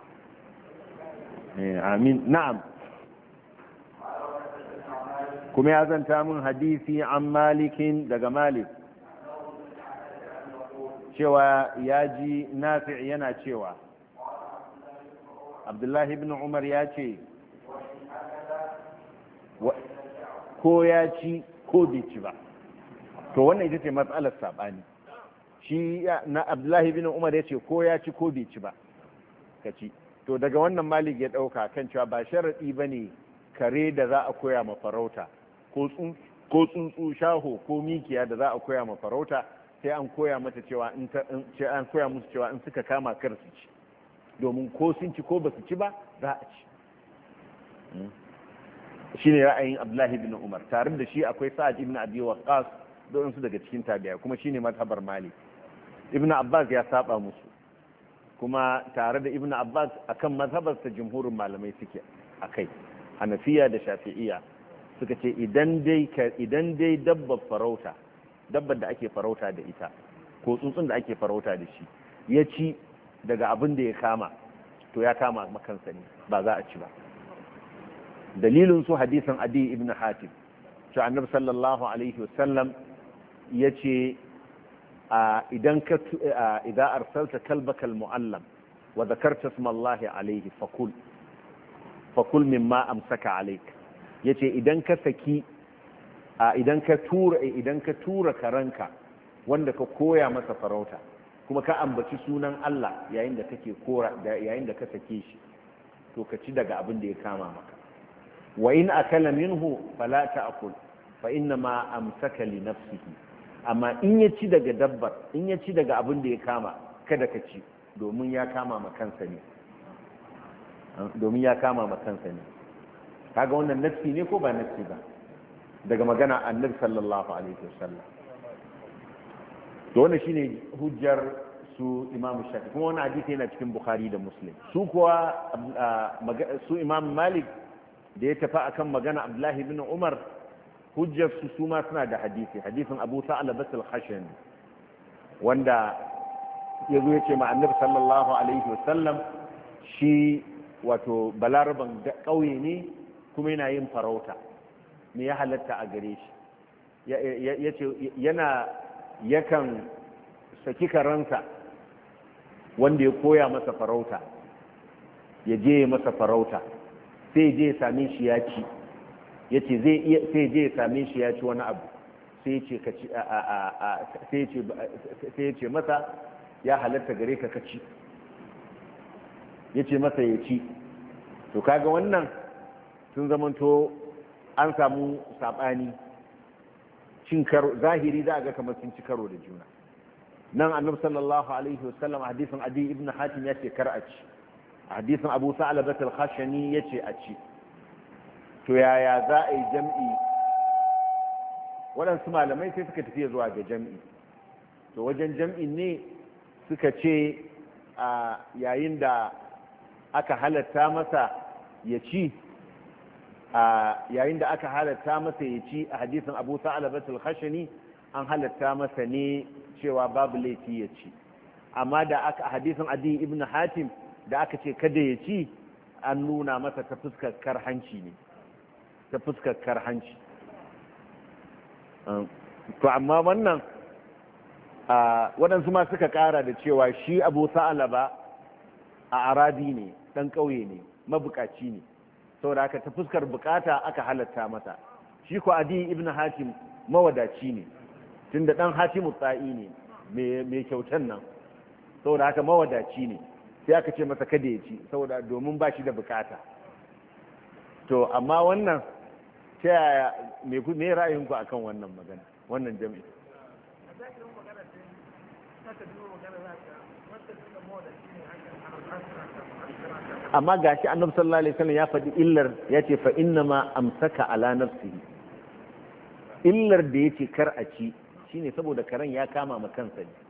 amin na'am kuma ya zanta min hadisi an malikin daga malik cewa ya ji nafi' yana cewa abdullahi ibn umar ya ce ko ya ci ko bai ci ba to wannan ita ce matsalar saɓani shi na abdullahi ibn umar ya ce ko ya ci ko bai ci ba ka ci to daga wannan malik ya ɗauka kan cewa ba sharaɗi ba ne kare da za a koya ma farauta ko tsuntsu shaho ko mikiya da za a koya ma farauta sai an koya mata cewa an koya musu cewa in suka kama kar su ci domin ko sun ci ko ba su ci ba za a ci shine ra'ayin abdullahi ibn umar tare da shi akwai sa'ad ibn abi waqqas don su daga cikin tabi'a kuma shine mazhabar malik ibn abbas ya saba musu kuma tare da ibn abbas akan mazhabarsa jumhurin malamai suke akai hanafiya da shafi'iyya suka ce idan dai dabbar farauta dabbar da ake farauta da ita ko tsuntsun da ake farauta da shi ya ci daga abin da ya kama to ya kama makansa ne ba za a ci ba dalilin su hadisin adi ibn hatim to annabi sallallahu alaihi wasallam yace idan arsalta kalbaka almuallam wa dhakarta isma Allah alaihi fakul mimma amsaka alaik yace idan ka saki idan ka tura karanka wanda ka koya masa farauta kuma ka ambaci sunan Allah yayin da kake yayin da ka sake shi to ka ci daga abin da ya kama maka wa in akala minhu fala ta'kul fa inna ma amsaka li nafsihi amma in ya ci daga dabbar in ya ci daga abin da ya kama kada ka ci domin ya kama ma kansa ne kaga wannan nafsi ne ko ba nafsi ba daga magana annabi sallallahu alaihi wasallam to wannan shine hujjar su imam shafi kuma wannan hadisi yana cikin bukhari da muslim su kuwa su imam malik da ya tafi akan magana abdullahi ibn umar hujjar su ma suna da hadisin abu sa'labah al-khashani wanda yazo yace ma annabi sallallahu alaihi wasallam shi wato balaraban kauye ne kuma yana yin farauta me ya halatta a gare shi yace yakan saki karansa wanda ya koya masa farauta ya je masa farauta sai je ya same shi ya ci yace sai je ya same shi ya ci wani abu sai ya ce masa ya halatta gare ka ci yace masa ya ci to kaga wannan sun zamanto an samu sabani cin karo zahiri za a ga kamar sun ci karo da juna nan annabi sallallahu alaihi wasallam hadisin adi ibn hatim ya ce kar a ci hadisin abu sa'labah al-khashani ya ce a ci to yaya za a yi jam'i waɗansu malamai sai suka tafiya zuwa ga jam'i to wajen jam'i ne suka ce a yayin da aka halatta masa ya ci yayin da aka halatta masa ya ci a hadisin abu sa'labah al-khashani an halatta masa ne cewa babu laifi ya ci amma da aka hadisin adi ibn hatim da aka ce kada ya ci an nuna masa ta fuskar karhanci ne ta fuskar karhanci to amma wannan waɗansu ma suka ƙara da cewa shi abu sa'alaba a arabi ne ɗan ƙauye ne mabukaci ne saboda haka ta fuskar bukata aka halatta masa shi ko adi ibn hatim mawadaci ne tunda ɗan hatimu tsa'i ne mai kyautan nan saboda haka mawadaci ne sai aka ce masa kada ya ci saboda domin ba shi da bukata to amma wannan ta yaya me ra'ayinku akan wannan magana wannan jami'i amma gashi annabi sallallahu alaihi wasallam ya faɗi illar ya ce fa inna ma amsaka ala nafsihi, illar da yace kar a ci shine saboda karen ya kama ma kansa ne.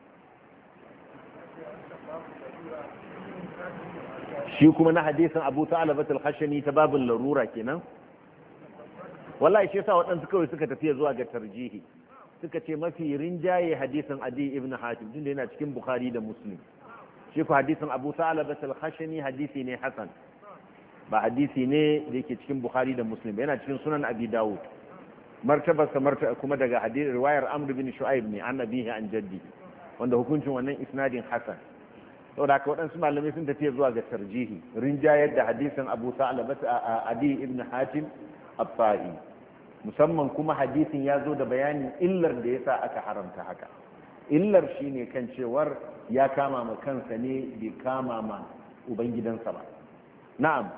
shi kuma na hadisin Abu Ta'labat al-Khashani ta babin larura kenan, wallahi shi yasa waɗansu kawai suka tafiya zuwa ga tarjihi, suka ce mafi rinjaye hadisin Adi ibn Hatim tunda yana cikin Bukhari da Muslim. shi ku hadisin Abu Ta'labat al-Khashani hadisi ne hasan, ba hadisi ne da yake cikin Bukhari da Muslim, yana cikin Sunan Abi Dawud. martabarsa kuma daga hadisi riwayar Amr bin Shu'aib ne an nabihi an jaddi, wanda hukuncin wannan isnadin hasan. saboda haka waɗansu malamai sun tafiya zuwa ga tarjihi, rinjayar da hadisin Abu Ta'labat Adi ibn Hatim al-Fa'i, musamman kuma hadisin ya zo da bayanin illar da yasa aka haramta haka. illar shine kan cewar ya kama ma kansa ne bai kama ma ubangidansa ba. na'am.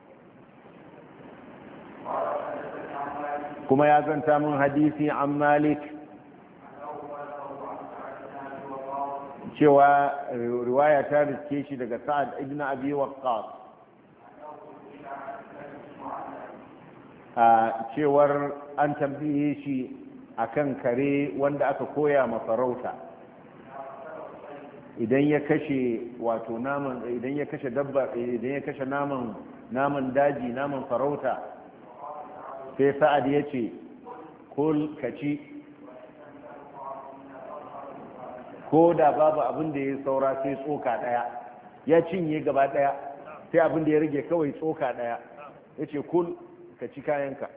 kuma ya zanta min hadisi an Malik cewa riwaya ta riske shi daga Sa'ad ibn Abi Waqqas cewar an tambaye shi akan kare wanda aka koya ma farauta, idan ya kashe wato naman, idan ya kashe dabba, idan ya kashe naman daji, naman farauta, sai Sa'ad ya ce kul kaci, ko da babu abin da ya saura sai tsoka daya, ya cinye gaba daya sai abin da ya rage kawai tsoka daya, ya ce kul kaci kayanka.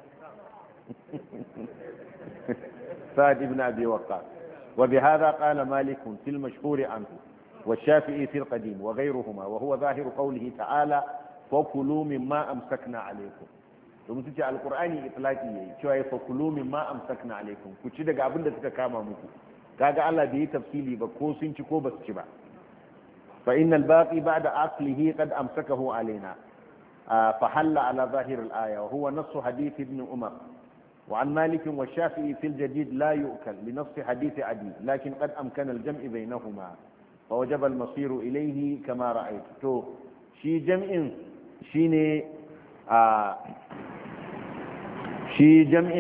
سعد بن أبي وقاص. وبهذا قال مالك في المشهور عنه والشافعي في القديم وغيرهما، وهو ظاهر قوله تعالى فكلوا مما أمسكنا عليكم. domin su ce alkur'ani itlaki yayi cewa ya fakulu mimma amsakna alaikum, ku ci daga abin da suka kama muku. kaga Allah bai yi tafsili ba ko sun ci ko ba su ci ba. fa innal baqi ba'da aqlihi qad amsakahu alaina fa halla ala zahir al-aya wa huwa nass hadith ibn umar. وعن مالك والشافعي في الجديد لا يؤكل لنص حديث عدي، لكن قد أمكن الجمع بينهما فوجب المصير إليه كما رأيت. تو شي جمع شيني شي جمع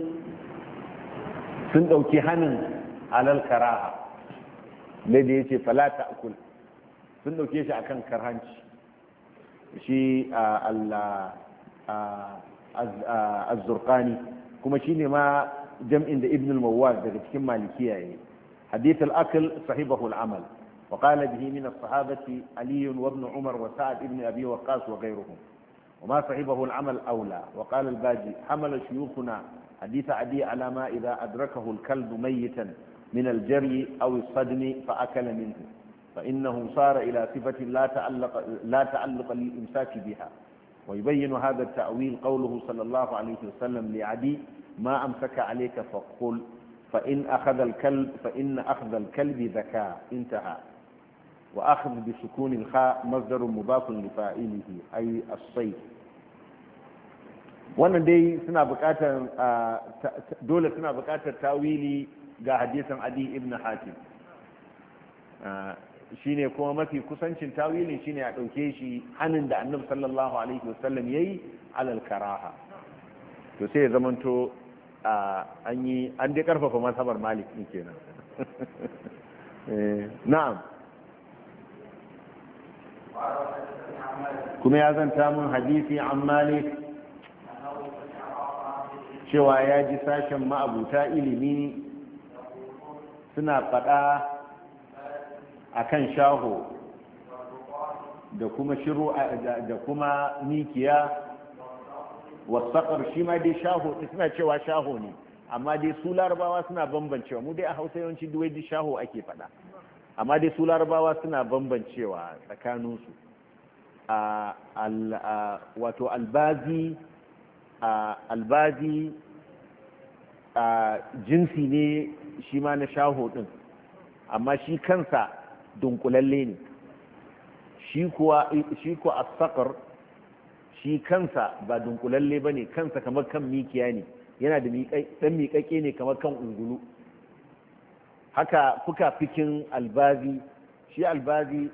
سندوكي هنن على الكراهة الذي يتي فلا تأكل، سندوكي شي أكن كرهنش شي الزرقاني kuma shine ma jam'in da ibn al-mawwaz daga cikin malikiya yayi. hadith al-akl sahibahu al-amal wa qala bihi min as-sahabati ali wa ibn umar wa sa'd ibn abi waqqas wa ghayruhum, wa ma sahibahu al-amal awla. wa qala al-baji hamala shuyukhuna hadith adi ala ma idha adrakahu al-kalb mayyitan min al-jari aw as-sadmi fa akala minhu fa innahu sara ila sifatin la ta'alluqa lil-imsak biha. ويبين هذا التأويل قوله صلى الله عليه وسلم لعدي ما أمسك عليك فقل فإن أخذ الكلب ذكاء انتهى. وأخذ بسكون الخاء مصدر مضاف لفاعله أي الصيد. wannan dai suna buƙatar dole suna buƙatar tawili ga hadisin Adi ibn Hatim. shine kuma mafi kusancin tawilin shine a ɗauke shi hannun da annabi sallallahu alaihi wasallam yayi alal karaha, to sai ya zamanto an dai karfafa mazhabar Malik din kenan. na'am. kuma ya zanta mun hadisi an Malik cewa ya ji sashen ma'abuta ilimi suna faɗa akan shaho da kuma shiru da kuma mikiya wasaqar. shi ma dai shaho suna cewa shaho ne, amma dai su larabawa suna bambancewa. mu dai a Hausa yawanci duwai di shaho ake faɗa, amma dai su larabawa suna bambancewa tsakaninsu. wato albazi jinsi ne shi ma na shaho din, amma shi kansa dunkulalle ne. shi kuwa as-saqar shi kansa ba dunkulalle bane, kansa kamar kan mikiya ne, yana da dan miƙaƙe ne kamar kan ungulu. haka fuka-fikin albazi, shi albazi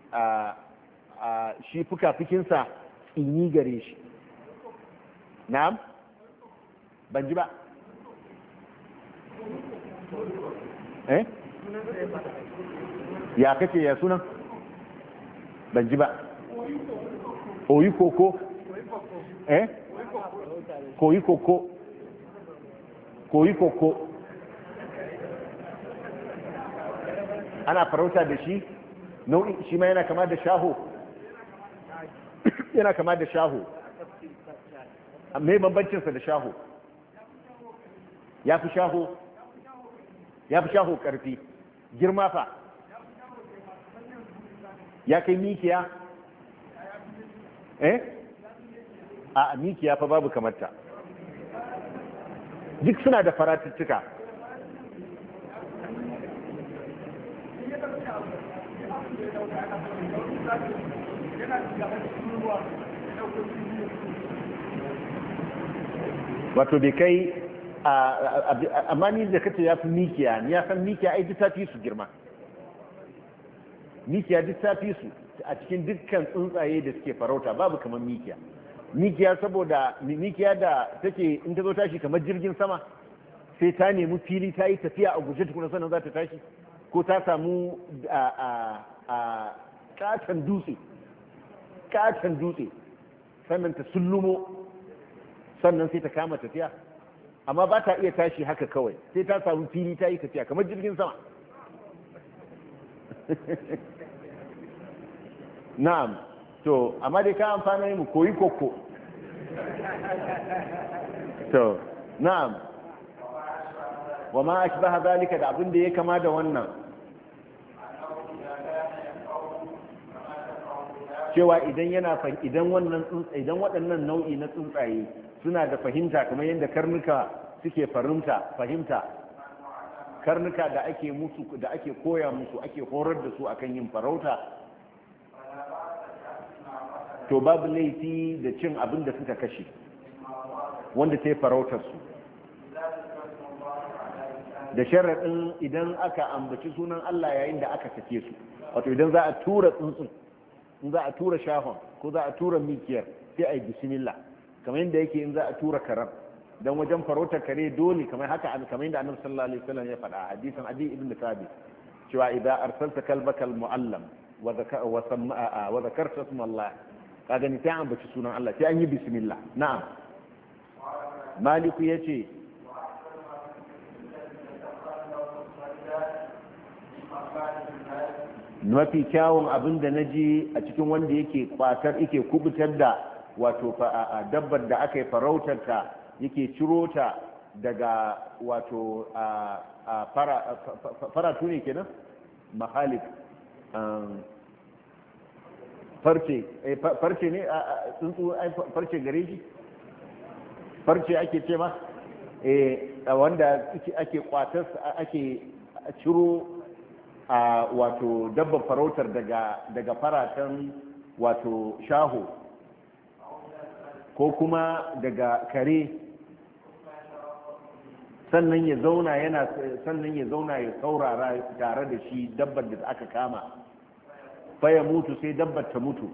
shi fuka-fikinsa tsini gare shi. Na'am? Ban ji ba? Ya kace ya sunan? Ban ji ba. Oyi koko? Koyi koko. Koyi koko. Ana farauta da shi? Nau'in shi ma yana kama da shaho? Yana kama da shaho. Me bambancinsa da shaho? Ya fi shaho? Ya fi shaho ƙarfi. Girma fa? Ya kai mikiya? A mikiya fa babu kamarta. Duk suna da faratuttuka. Wato bai kai amma ni da kace ya fi mikiya, ni ya san mikiya ai duk ta fi su girma. Mikiya duk ta fi su a cikin dukkan tsuntsaye da suke farauta babu kamar mikiya. Mikiya saboda mikiya da take in ta zo tashi kamar jirgin sama sai ta nemi fili ta yi tafiya a guje tukuna sannan za ta tashi, ko ta samu katon dutse sannan ta sullumo sannan sai ta kama tafiya, amma ba ta iya tashi haka kawai sai ta samu fili ta yi tafiya kamar jirgin sama. Na'am, to amma dai ka amfana mu koyi koko. To na'am, wa ma ashbaha zalika, da abin da ya kama da wannan, cewa idan idan waɗannan nau'i na tsuntsaye suna da fahimta kamar yadda karnuka suke fahimta, karnuka da ake musu, da ake koya musu, ake horar da su akan yin farauta, to babu laifi da cin abin da suka kashe wanda ta yi farautar su, da sharaɗin idan aka ambaci sunan Allah yayin da aka sake su. Wato idan za a tura tsuntsun, in za a tura shahon ko za a tura mikiyar sai a yi bismillah, kamar yadda yake in za a tura karam, dan wajen farautar kare dole kamar haka, kamar yadda annabi sallallahu alaihi wasallam ya faɗa hadisin Adi ibn Thabit cewa idan arsalta kalbaka almuallam wa zakarta isma Allah, ka gani sai an ambaci sunan Allah, sai an yi bismillah. Na'am, Maliku yace mafi kyawun abin da na ji a cikin wanda yake kwatar, yake kubutar da wato dabbar da aka yi farautarta, yake ciro ta daga wato faratu ne kenan, mahalik, farce ne tsuntsu, farce gare shi, farce ake ce ma, wanda ake kwatar, ake ciro wato dabbar farautar daga faratan wato shaho ko kuma daga kare, sannan ya zauna ya saurara tare da shi dabbar da aka kama, fa ya mutu sai dabbar ta mutu,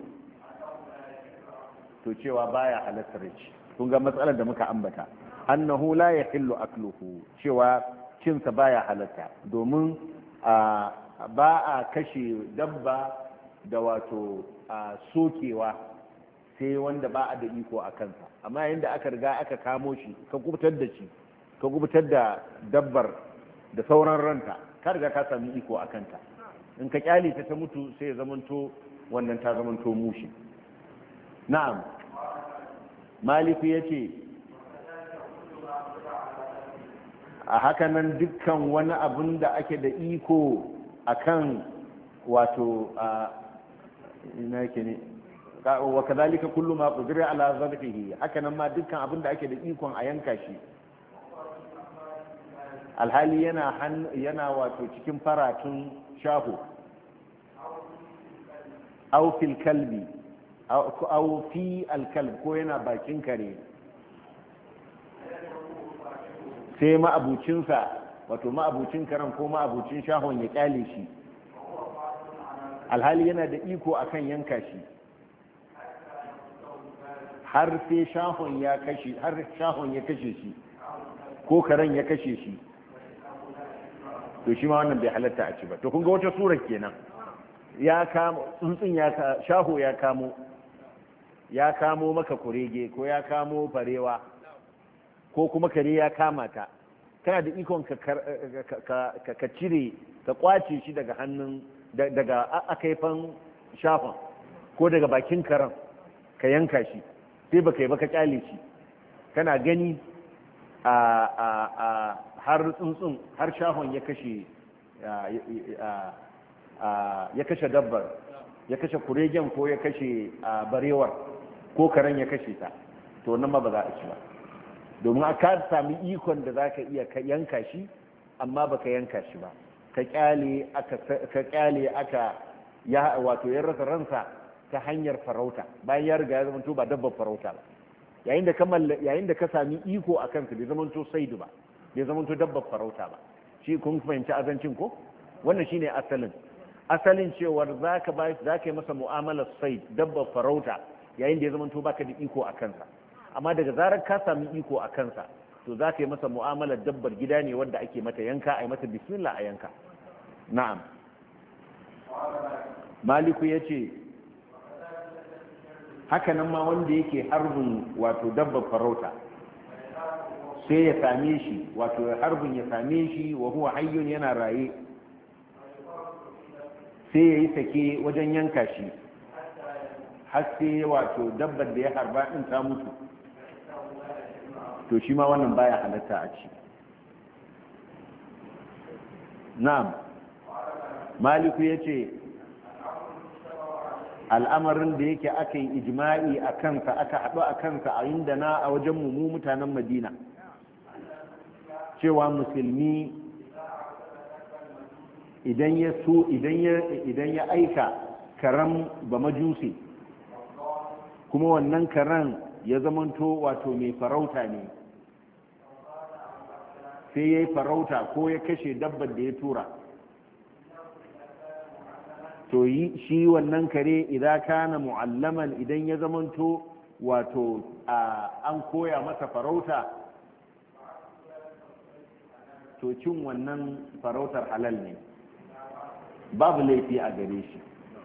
to cewa baya halattar ci. Kun ga matsalar da muka ambata, annahu la yahillu akluhu, cewa cinsa baya halatta, domin ba a kashe dabba da wato sokewa sai wanda ba a da iko a kansa, amma yayin da aka riga aka kamo shi ka kubutar da shi, ka kubutar da dabbar da sauran ranta, ka riga ka sami iko a kanta. In ka kyale ta mutu sai ya zamanto wannan ta zamanto mushi. Na'am, Maliku yace a hakanan dukkan wani abun da ake da iko akan wato ina yake ne, wa kadhalika kullu ma qudira ala zabhihi, hakanan ma dukkan abin da ake da ikon a yanka shi alhali yana wato cikin faratun shaho, aw fil kalbi, aw fi al kalb, ko yana bakin kare, sai ma abucinsa wato ma'abucin karen ko ma'abucin shahon ya kyale shi alhali yana da iko akan yanka shi har sai shahon ya kashe shi ko karen ya kashe shi, to shi ma wannan bai halatta a ci ba. To kun ga wata surar kenan, ya kamo tsuntsun, shaho ya kamo maka kurege ko ya kamo barewa ko kuma kare ya kama ta, kana da ikon ka cire ka kwace shi daga hannun daga akaifan shafan ko daga bakin karen ka yanka shi, sai baka yi baka kyale shi, kana gani har tsuntsun har shahon ya kashe dabbar, ya kashe kuregen ko ya kashe barewar ko karen ya kashe ta, to nan ma ba za a ci ba, domin aka sami ikon da za ka iya yanka shi amma baka yanka shi ba, ka kyale aka wato ya rasa ransa ta hanyar farauta bayan ya riga ya zama to ba dabbar farauta ba, yayin da ka sami iko a kansa bai zama to saidu ba, bai zama to dabbar farauta ba. Shi kun fahimci azancin ko? Wannan shine asalin cewar zaka yi masa mu'amalar said, dabbar farauta, yayin da ya zama to baka da iko a kansa, amma daga zarar ka sami iko a kansa to zaka yi masa mu'amalar dabbar gida ne wanda ake mata yanka, a yi mata bismillah a yanka. Na'am. Maliku yace haka nan ma wanda yake harbin wato dabbar farauta sai ya same shi, wato harbin ya same shi wa huwa hayyun yana raye, sai ya yi sake wajen yanka shi har sai wato dabbar da ya harba din ta mutu, to shi ma wannan baya halatta a ci. Na'am. Maliku yace al'amarin da yake aka yi ijma'i a kansa, aka haɗu a kansa a inda na a wajen mu mutanen Madina, cewa musulmi idan ya aika karam ba majusi, kuma wannan karan ya zamanto wato mai farauta ne, sai ya yi farauta ko ya kashe dabbar da ya tura, to shi wannan kare idan kana mu'allaman, idan ya zamanto wato an koya masa farauta, to cin wannan farautar halal ne, babu laifi a gare shi,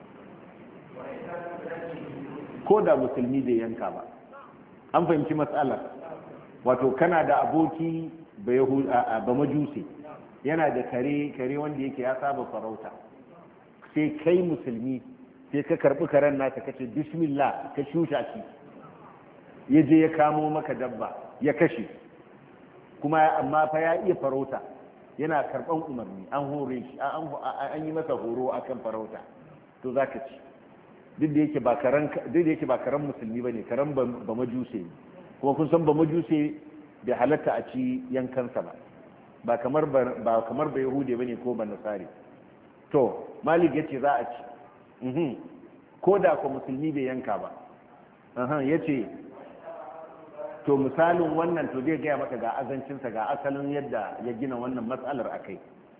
ko da musulmi bai yanka ba. An fahimci matsalar, wato kana da aboki ba majusi, yana da kare wanda yake ya saba farauta, sai kai musulmi sai ka karbi karen nata kace bismillah ka shusha shi, ya je ya kamo maka dabba ya kashe, kuma amma fa ya iya farauta, yana karban umarni, an hore shi, an yi masa horo akan farauta, to zaka ci, duk da yake ba karen musulmi bane, karen ba majuse, kuma kun san ba majuse bai halatta a ci yankansa ba kamar ba yahude bane ko ba nasari. To Malik yace za a ci, ko da ko musulmi bai yanka ba, yace to misalin wannan, to zai gaya maka ga azancinsa, ga asalin yadda ya gina wannan matsalar akai.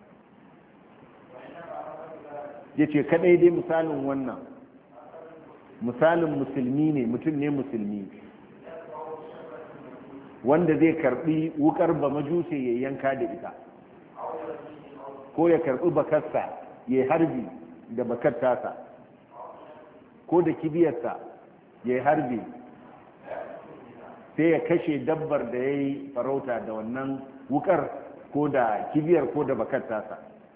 Yace kadai dai misalin wannan, misalin musulmi ne, mutum ne musulmi wanda zai karbi wukar ba majuse ya yanka da ita, ko ya karbi bakarsa ya harbi da bakar tasa, ko da kibiyarsa ya harbi, sai ya kashe dabbar da ya yi farauta da wannan wukar ko da kibiyar ko da bakar tasa.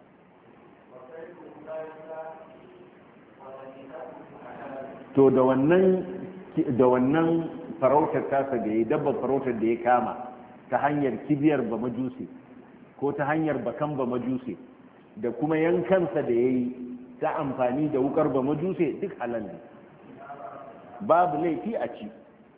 To da wannan farautar tasa da ya yi, dabbar farautar da ya kama ta hanyar kibiyar ba majusi ko ta hanyar bakan ba majusi, da kuma yankansa da ya yi ta amfani da wukar ba majuse, duk halal ne, babu laifi a ci.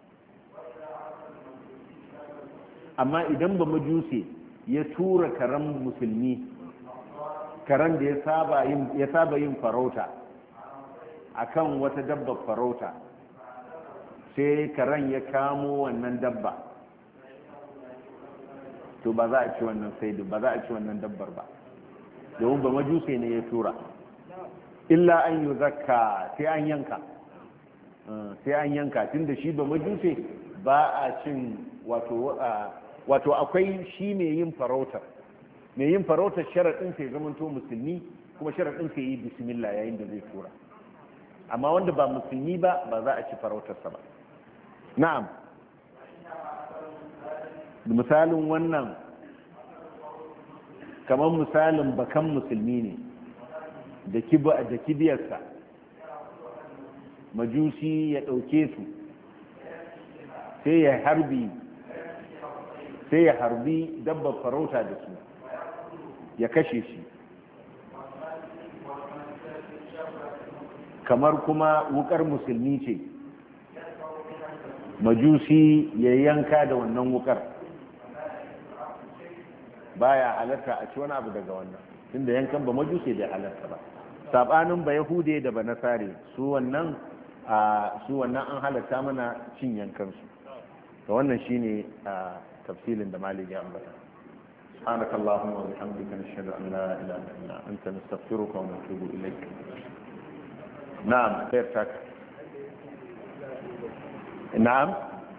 Amma idan ba majuse ya tura karen musulmi, karen da ya saba yin farauta akan wata dabbar farauta, sai karen ya kamo wannan dabba, to ba za a ci wannan saidin ba za a ci wannan dabbar ba domin ba majuse ne ya tura illa an yi zakka sai an yanka tun da shi ba majuse ba a cin wato akwai shi mai yin farautar sharaɗin sai zamanto musulmi kuma sharaɗin sai yi bismillah yayin da zai tura amma wanda ba musulmi ba ba za a ci farautarsa ba na'am misalin wannan kamar misalin bakan musulmi ne da kibiyarsa majusi ya ɗauke su sai ya harbi dabbar farauta da su ya kashe shi kamar kuma wukar musulmi ce majusi ya yanka da wannan wukar baya halatta a ci wani abu daga wannan tunda yankan ba majusi bai halatta ba sabanin ba yahude da ba nasare su wannan an halatta mana cin yankansu to wannan shine tafsilin da malik ya ambata سبحانك اللهم وبحمدك نشهد ان لا اله الا انت نستغفرك ونتوب اليك نعم خير شك نعم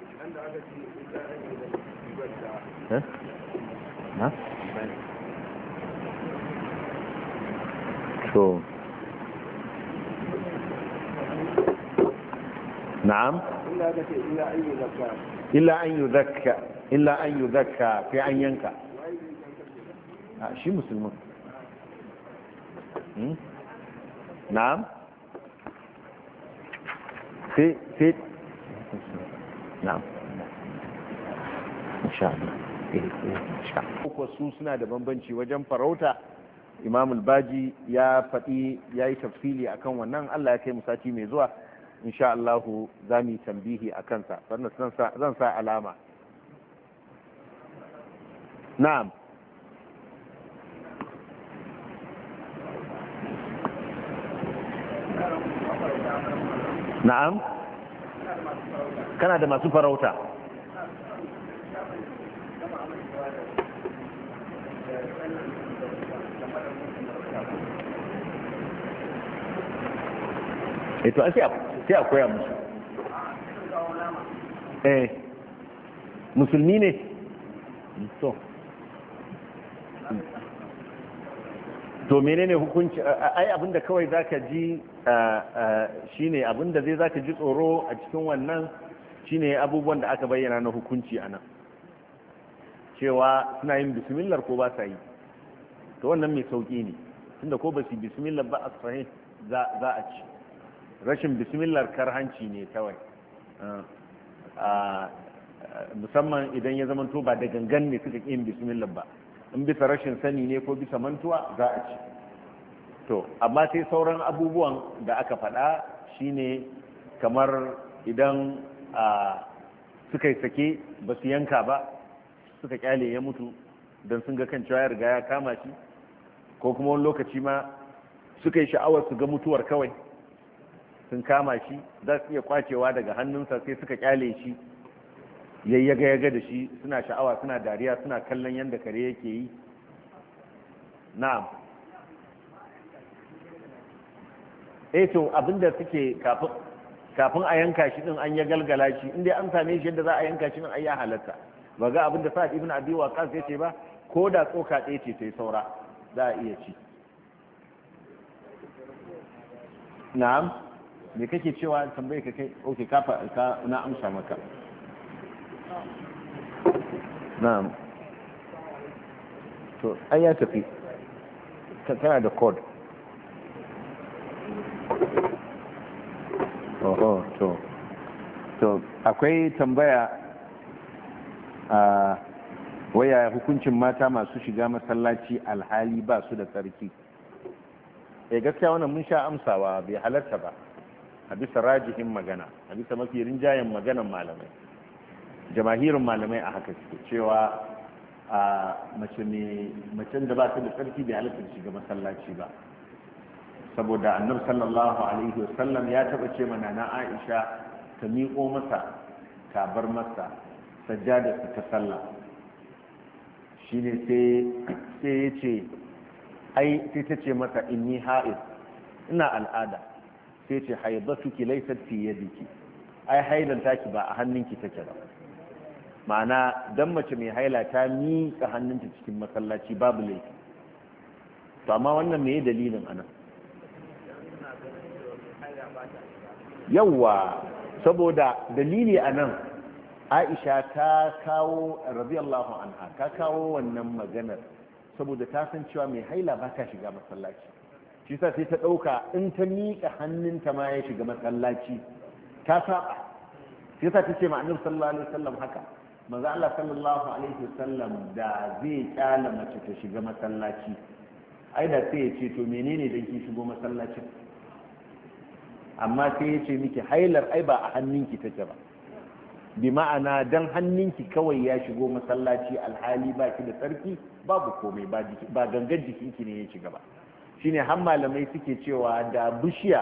نعم شو نعم إلا أن يذكى في أن ينكى شيء مسلم نعم في نعم إن شاء الله su suna da bambanci wajen farauta imam al-baji ya faɗi ya yi tafsili akan wannan Allah ya kai mu sati mai zuwa insha Allah za mu yi tambihi a kansa sannan zan sa alama na'am na'am kana da masu farauta to sai a koya musu musulmi ne to menene hukunci ai abinda kawai zaka ji shine abinda zaka ji tsoro a cikin wannan shine abubuwan da aka bayyana na hukunci anan cewa suna yin bismillah ko ba sa yi to wannan mai sauki ne tunda ko ba su bismillah ba a sahih za a ci rashin bismillah karhanci ne kawai musamman idan ya zama to ba da gangan ne suka yin bismillah ba in bisa rashin sani ne ko bisa mantuwa za a ci to amma sai sauran abubuwan da aka faɗa shine kamar idan suka yi sake ba su yanka ba suka kyale ya mutu don sun ga kan cewa ya riga ya kama shi ko kuma wani lokaci ma suka yi sha'awar su ga mutuwar kawai sun kama shi za su iya kwacewa daga hannunsa sai suka kyale shi yayyaga da shi suna sha'awa suna dariya suna kallon yadda kare yake yi na'am to abinda suke kafin a yanka shi din an ya galgala shi inda an same shi yadda za a yanka shi din ai ya halatta ba ga abinda sa'ad ibn abi waqas yace ba ko da tsoka ɗaya ce sai saura za a iya ci na'am me kake cewa tambaye ka kai okay ka na amsa maka na'am to ai ya tafi tana da code oh to akwai tambaya a waya hukuncin mata masu shiga masallaci alhali ba su da tsarki gaskiya wannan mun sha amsawa bai halarta ba a bisa rajihin magana a bisa mafi rinjayen maganan malamai jamahirin malamai a haka suke cewa a macen da ba ta da tsarki bai halarta da shiga masallaci ba saboda annabi sallallahu alaihi wasallam ya taba ce mana na Aisha ta miƙo masa tabar masa sajjada ta sallah shine sai ya ce ai sai ta ce masa inni ha'id ina al'ada sai ce haidatuki laysat fi yadiki ai hailan taki ba a hannunki take ba ma'ana dan mace mai haila ta miƙa hannunta cikin masallaci babu laifi to amma wannan me dalilin anan yawwa saboda dalili anan Aisha ta kawo radiyallahu anha ta kawo wannan maganar saboda ta san cewa mai haila ba ta shiga masallaci shi sa sai ta dauka in ta miƙa hannunta ma ya shiga masallaci ta saba shi sa ta ce ma annabi sallallahu alaihi wasallam haka manzo Allah sallallahu alaihi wasallam da zai kyala mace ta shiga masallaci ai da sai ya ce to menene dan ki shigo masallacin amma sai ya ce miki hailar ai ba a hannunki take ba bi ma'ana dan hannunki kawai ya shigo masallaci alhali ba ki da tsarki babu komai ba gangan jikinki ne ya shiga ba shine har malamai suke cewa da bishiya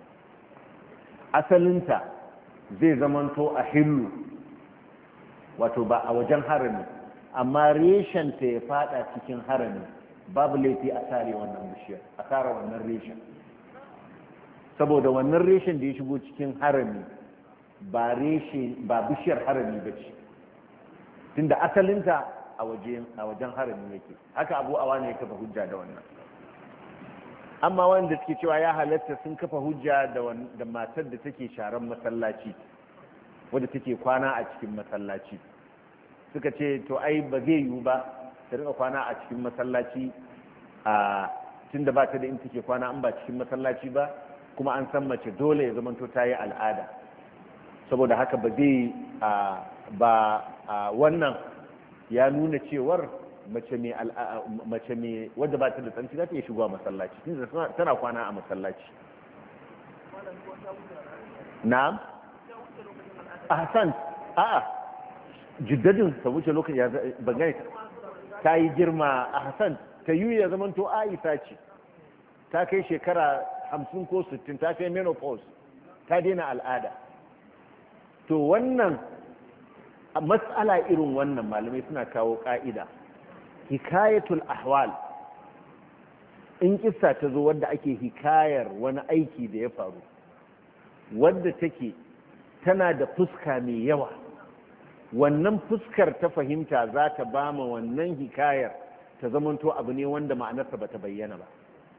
asalinta zai zamanto a hillu wato ba a wajen harami amma reshenta ya fada cikin harami babu laifi a sare wannan bishiyar a sare wannan reshen saboda wannan reshen da ya shigo cikin harami ba bishiyar harami ba ce tunda asalinta a wajen harami yake haka Abu Awana ya kafa hujja da wannan amma wanda suke cewa ya halatta sun kafa hujja da matar da take sharan masallaci wadda take kwana a cikin masallaci suka ce to ai ba zai yiwu ba ta rika kwana a cikin masallaci a tunda ba ta da in take kwana an ba cikin masallaci ba kuma an san mace dole ya zamanto ta yi al'ada saboda haka ba zai wannan ya nuna cewar mace mai wadda ba ta da tsanci za ta iya shigowa masallaci tunda tana kwana a masallaci na'am ahsan a'a jiddadin ta wuce lokacin ya bangare ta yi girma ahsan ta yi ya zamanto Aisha ce ta kai shekara 50 ko 60 ta kai menopause ta daina al'ada to wannan mas'ala irin wannan malamai suna kawo ka'ida hikayatul ahwal in kissa ta zo wadda ake hikayar wani aiki da ya faru wadda take tana da fuska mai yawa wannan fuskar ta fahimta za ta ba ma wannan hikayar ta zamanto abu ne wanda ma'anarsa ba ta bayyana ba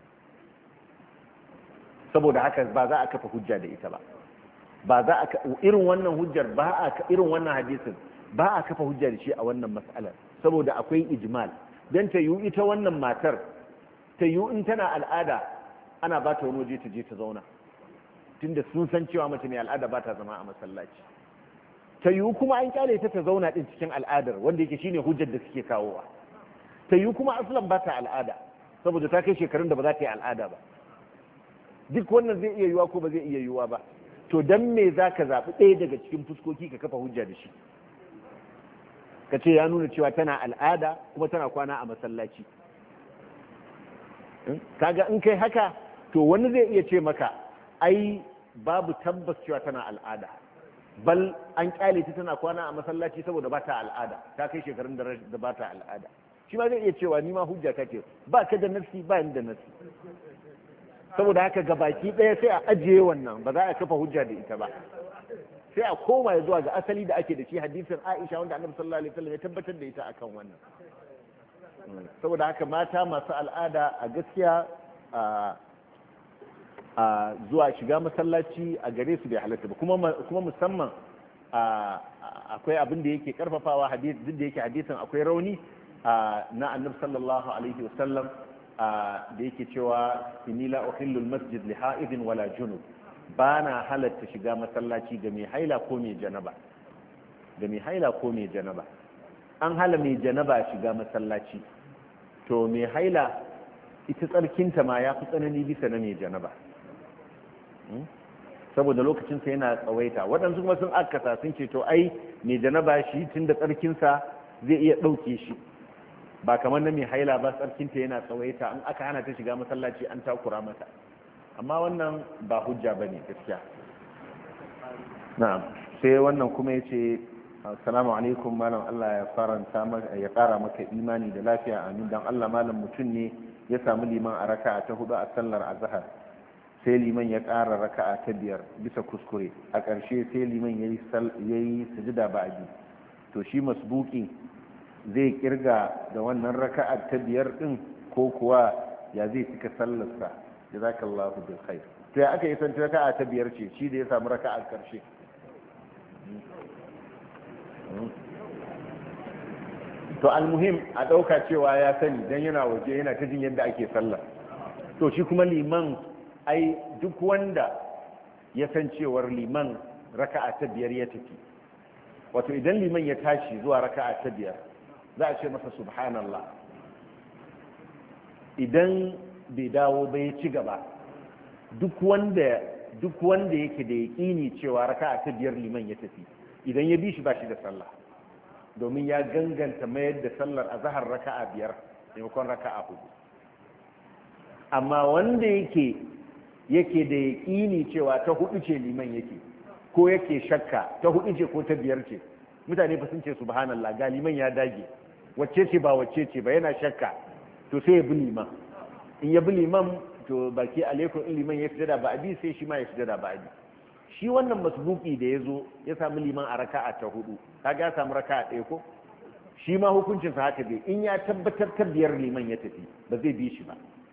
saboda haka ba za a kafa hujja da ita ba za a irin wannan hujjar irin wannan hadisin ba a kafa hujja da shi a wannan mas'alar saboda akwai ijmal dan ta yi ita wannan matar ta yi in tana al'ada ana ba ta wani waje ta je ta zauna tunda sun san cewa mace mai al'ada ba ta zama a masallaci ta yi kuma an kyale ta ta zauna din cikin al'adar wanda yake shine hujjar da suke kawowa ta yi kuma aslan ba ta al'ada saboda ta kai shekarun da ba za ta yi al'ada ba duk wannan zai iya yiwuwa ko ba zai iya yiwuwa ba to dan me za ka zaɓi ɗaya daga cikin fuskoki ka kafa hujja da shi ka ce ya nuna cewa tana al'ada kuma tana kwana a masallaci kaga in kai haka to wani zai iya ce maka ai babu tabbas cewa tana al'ada bal an kyale ta tana kwana a masallaci saboda ba ta al'ada ta kai shekarun da ba ta al'ada shi ma zai iya cewa ni ma hujja ta ce ba ka da nafsi ba ni da nafsi saboda haka gabaki ɗaya sai a ajiye wannan ba za a kafa hujja da ita ba sai a koma zuwa ga asali da ake da shi hadisin Aisha wanda Annabi sallallahu alaihi wasallam ya tabbatar da ita akan wannan saboda haka mata masu al'ada a gaskiya a zuwa shiga masallaci a gare su bai halatta ba kuma musamman akwai abin da yake karfafawa hadisi duk da yake hadisin akwai rauni na Annabi sallallahu alaihi wasallam da yake cewa inni la uhillu al-masjid li ha'idin wala junub bana halatta shiga masallaci ga mai haila ko mai janaba an hala mai janaba shiga masallaci to mai haila ita tsarkinta ma ya fi tsanani bisa na mai janaba saboda lokacinsa yana tsawaita waɗansu kuma sun akasa sun ce to ai mai janaba shi tun da tsarkinsa zai iya ɗauke shi ba kamar na mai haila ba tsarkinta yana tsawaita in aka hana ta shiga masallaci an takura mata amma wannan ba hujja ba ne gaskiya na'am sai wannan kuma ya ce assalamu alaikum malam, Allah ya faranta maka ya kara maka imani da lafiya, amin. Dan Allah malam, mutum ne ya samu liman a raka'a ta 4 a sallar azhar, sai liman ya kara raka'a ta 5 bisa kuskure, a ƙarshe sai liman yayi sujada ba'di, to shi masbuki zai kirga da wannan raka'a ta 5 din ko kuwa ya zai cika sallarsa? jazakallahu bil khair. to ya aka yi san raka'a ta 5 ce shi da ya samu raka'a ƙarshe? to almuhim a ɗauka cewa ya sani dan yana waje yana ta jin yadda ake sallah. to shi kuma liman, ai duk wanda ya san cewar liman raka'a ta 5 ya tafi, wato idan liman ya tashi zuwa raka'a ta 5 za a ce masa subhanallah. idan bai dawo ba ya ci gaba, duk wanda yake da yaƙini cewa raka'a ta 5 liman ya tafi, idan ya bi shi ba shi da sallah, domin ya ganganta mayar da sallar azhar raka'a 5 maimakon raka'a 4. amma wanda yake da yaƙini cewa ta 4 ce liman yake, ko yake shakka ta 4 ce ko ta 5 ce, mutane fa sun ce subhanallah, ga liman ya dage wacce ce ba wacce ce ba, yana shakka, to sai ya bi liman. in ya bi liman to baki alaikum, in liman ya sujada ba'di sai shi ma ya sujada ba'di. shi wannan masbuki da ya zo ya samu liman a raka'a ta 4, kaga ya samu raka'a 1 ko, shi ma hukuncin sa haka bai, in ya tabbatar ta 5 liman ya tafi ba zai bi shi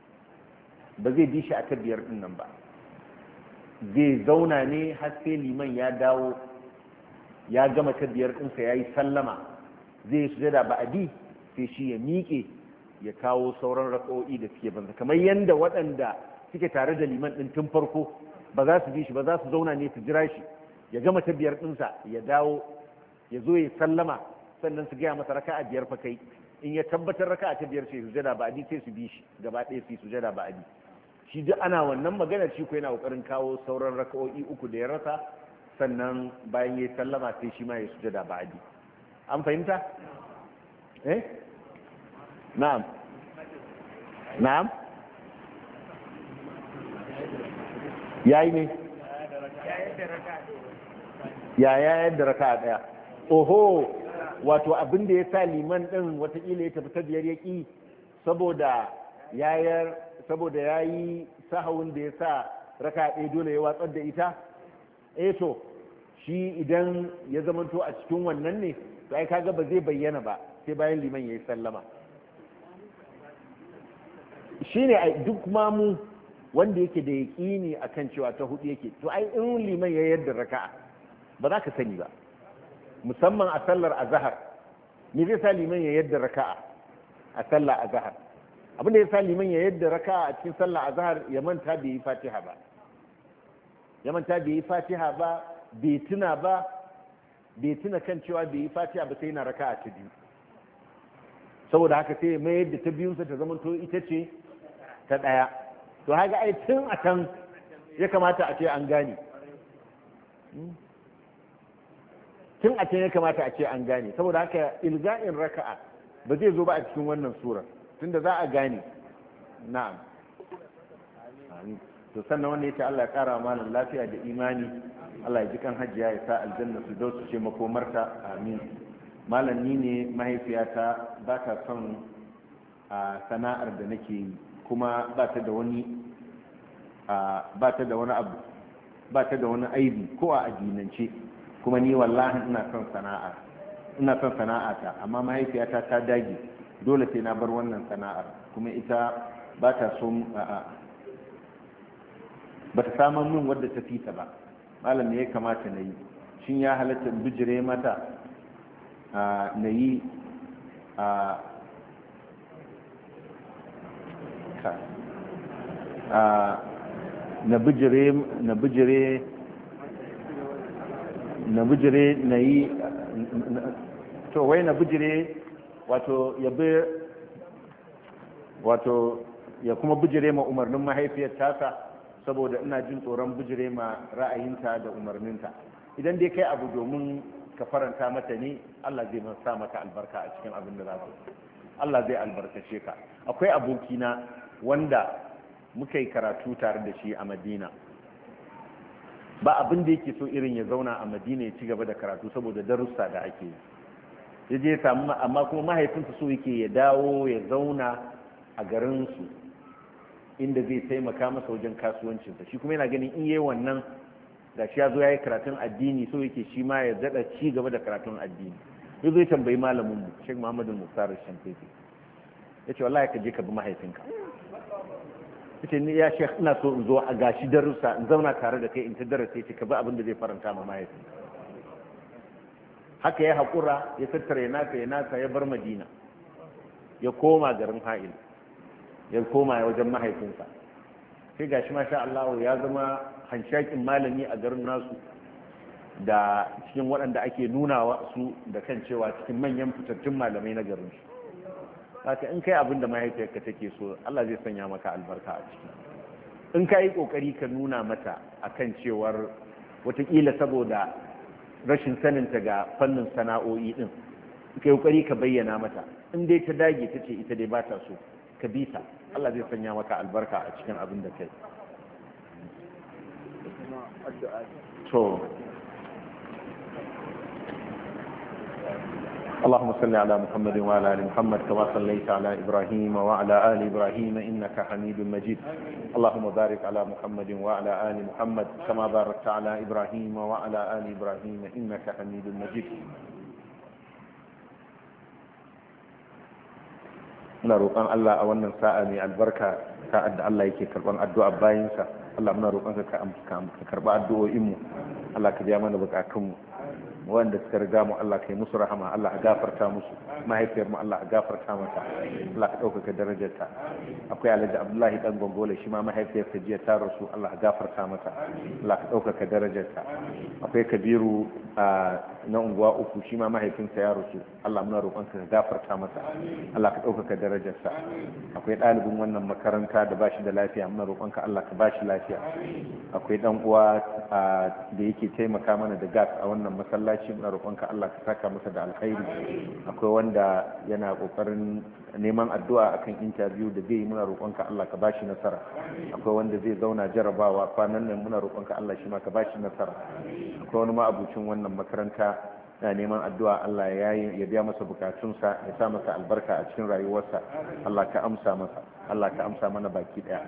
a ta 5 din nan ba, zai zauna ne har sai liman ya dawo ya gama ta 5 ɗinsa ya yi sallama, zai sujada ba'di sai shi ya miƙe ya kawo sauran raka'o'i da suke banza, kamar yanda waɗanda suke tare da liman ɗin tun farko ba za su bi shi ba, za su zauna ne su jira shi ya gama ta 5 ɗinsa ya dawo ya zo ya sallama, sannan su gaya masa raka'a 5 fa kai, in ya tabbatar raka'a ta 5 sai sujada ba'di sai su bi shi gaba ɗaya su sujada ba'di. shi duk ana wannan maganar, shi ko yana kokarin kawo sauran raka'o'i 3 da ya rasa, sannan bayan ya sallama sai shi ma ya sujada ba'di. an fahimta? na'am yayi ne ya yadda raka'a 1. oho, wato abin da ya sa liman din watakila ya tafi ta 5 yaki saboda yayi sahawun da ya sa raka'a 1 dole ya watsar da ita. to shi idan ya zamanto a cikin wannan ne, to ai kaga ba zai bayyana ba sai bayan liman yayi sallama. shine duk mamu wanda yake da yaƙini akan cewa ta 4 yake, to ai in liman ya yadda raka'a ba za ka sani ba, musamman a sallar azhar. me zai sa liman ya yadda raka'a a sallar azhar? abin da ya sa liman ya yadda raka'a a cikin sallar azhar, ya manta bai yi fatiha ba, bai tuna kan cewa bai yi fatiha ba sai na raka'a ta 2, saboda haka sai ya mayar da ta biyunsa ta zama to ita ce ta 1. to haka ai tun a can ya kamata a ce an gane, saboda haka ilga'in raka'a ba zai zo ba a cikin wannan sura, tunda za a gane. na'am. to sannan wanda yace Allah ya kara malam lafiya da imani, Allah ya ji kan hajjiya ya sa aljanna su dausu ce makomarta, amin. malam, ni ne mahaifiyata ba ta son sana'ar da nake yi, kuma ba ta da wani aibi ko a addinance, kuma ni wallahi ina son sana'ata, amma mahaifiyata ta dage dole sai na bar wannan sana'ar, kuma ita ba ta so, ba ta samun min wadda ta fita ba. malam, ya kamata na yi? shin ya halatta bijire mata na yi na bijire na yi to wai na bijire wato ya kuma bijire ma umarnin mahaifiyar tasa, saboda ina jin tsoron bijire ma ra'ayinta da umarninta. idan dai kai abu domin ka faranta mata ne, Allah zai sa maka albarka a cikin abin da za ka, Allah zai albarkace ka. akwai abokina wanda muka yi karatu tare da shi a Madina, ba abin da yake so irin ya zauna a Madina ya ci gaba da karatu saboda darussa da ake yi. Ya je samu, amma kuma mahaifinsa so yake ya dawo ya zauna a garinsu inda zai taimaka masa wajen kasuwancinsa. Shi kuma yana ganin in yi wannan da shi ya zo ya yi karatun addini, so yake shi ma ya daɗa ci gaba da karatun addini. Ya zo ya tambayi malaminmu Sheikh Muhammadu Muktar Shamfefi, ya ce wallahi ka je ka bi mahaifinka. Ya ce ni ya Sheikh ina so in zo a gashi darussa in zauna tare da kai in ta darasa, ya ce ka bi abin da zai faranta ma mahaifinka. Haka ya haƙura, ya tattara ya naka ya bar Madina, ya koma garin Ha'il, ya koma wajen mahaifinsa. Sai gashi masha Allah ya zama hanshakin malami a garin nasu, da cikin waɗanda ake nunawa su da kan cewa cikin manyan fitattun malamai na garin su. Haka in kai abin da mahaifiyarka take so, Allah zai sanya maka albarka a ciki. In ka yi ƙoƙari ka nuna mata akan cewar watakila saboda rashin saninta ga fannin sana'o'i din, ka yi ƙoƙari ka bayyana mata. In dai ta dage ta ce ita dai ba ta so, ka bi ta, Allah zai sanya maka albarka a cikin abin da kai. To اللهم صل على محمد وعلى ال محمد كما صليت على ابراهيم وعلى ال ابراهيم انك حميد مجيد. اللهم بارك على محمد وعلى ال محمد كما باركت على ابراهيم وعلى ال ابراهيم انك حميد مجيد. muna roƙon Allah a wannan sa'a mai albarka, sa'ad da Allah yake karɓar addu'a bayinsa. Allah muna roƙon ka karɓa addu'o'inmu, Allah ka biya mana buƙatunmu. wanda suka riga mu Allah kai musu rahama, Allah ka gafarta musu. Mahaifiyar mu Allah ka gafarta mata, Allah ka ɗaukaka darajarta. Akwai Alhaji Abdullahi dan Gongole, shi ma mahaifiyar ta jiya ta rasu, Allah ka gafarta mata, Allah ka ɗaukaka darajarta. Akwai Kabiru na unguwa uku, shi ma mahaifinsa ya rasu, Allah muna roƙon ka gafarta masa, Allah ka ɗaukaka darajarsa. Akwai ɗalibin wannan makaranta da bashi da lafiya, muna roƙon ka Allah ka bashi lafiya. Akwai dan uwa da yake taimaka mana da gas a wannan masallaci, muna roƙonka Allah ka saka masa da alkhairi. Akwai wanda yana kokarin neman addu'a akan interview da zai yi, muna roƙonka Allah ka bashi nasara. Akwai wanda zai zauna jarabawa kwanan nan, muna roƙonka Allah shi ma ka bashi nasara. Akwai wani ma'abucin wannan makaranta na neman addu'a, Allah ya biya masa bukatunsa, ya sa masa albarka a cikin rayuwarsa. Allah ka amsa masa, Allah ka amsa mana baki daya.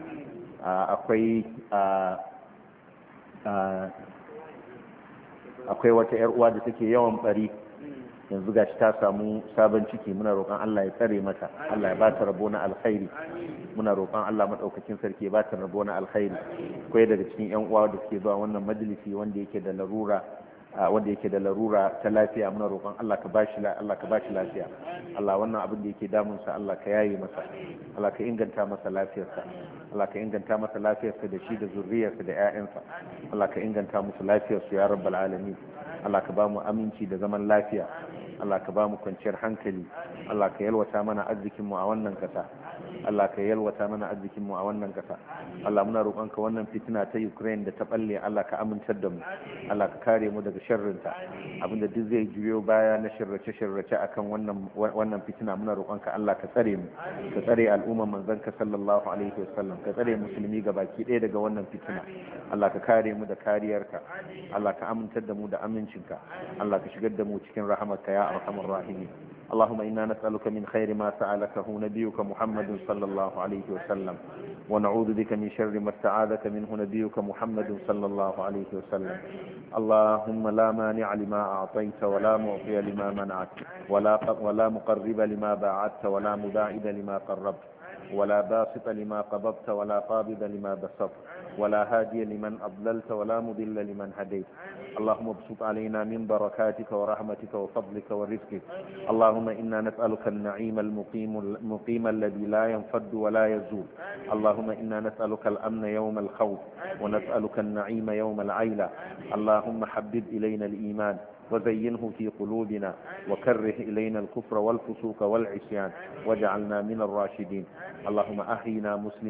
Akwai wata yar uwa da take yawan bari, yanzu gashi ta samu sabon ciki, muna roƙon Allah ya tsare mata, Allah ya ba ta rabo na alkhairi. Muna roƙon Allah madaukakin sarki ya ba ta rabo na alkhairi. Akwai daga cikin yan uwa da suke zuwa wannan majalisi wanda yake da larura ta lafiya, muna roƙon Allah ka bashi lafiya. Allah wannan abin da yake damun sa, Allah ka yaye masa, Allah ka inganta masa lafiyarsa, Allah ka inganta masa lafiyarsa da shi da zuriyarsa da ƴaƴansa. Allah ka inganta musu lafiyarsu ya rabbal alamin. Allah ka ba mu aminci da zaman lafiya, Allah ka ba mu kwanciyar hankali. Allah ka yalwata mana arzikin mu a wannan kasa, Allah ka yalwata mana arzikin mu a wannan kasa. Allah muna roƙonka wannan fitina ta Ukraine da ta balle, Allah ka amintar da mu, Allah ka kare mu daga sharrinta. Abinda duk zai juyo baya na shirrace akan wannan fitina, muna roƙonka Allah ka tsare mu, ka tsare al'umman manzanka sallallahu alaihi wasallam, ka tsare musulmi gabaki ɗaya daga wannan fitina. Allah ka kare mu da kariyarka, Allah ka amintar da mu da amincinka, Allah ka shigar da mu cikin rahamarka ya arhamar rahimin. اللهم إنا نسألك من خير ما سألكه نبيك محمد صلى الله عليه وسلم، ونعوذ بك من شر ما استعاذك منه نبيك محمد صلى الله عليه وسلم. اللهم لا مانع لما أعطيت ولا معطي لما منعت ولا مقرب لما باعدت ولا مباعد لما قربت ولا باسط لما قبضت ولا قابض لما بسطت ولا هادي لمن أضللت ولا مضل لمن هديت. اللهم ابسط علينا من بركاتك ورحمتك وفضلك ورزقك. اللهم إنا نسألك النعيم المقيم الذي لا ينفد ولا يزول. اللهم إنا نسألك الأمن يوم الخوف، ونسألك النعيم يوم العيلة. اللهم حبب إلينا الإيمان وزينه في قلوبنا، وكره إلينا الكفر والفسوق والعصيان، واجعلنا من الراشدين. اللهم أحينا مسلمين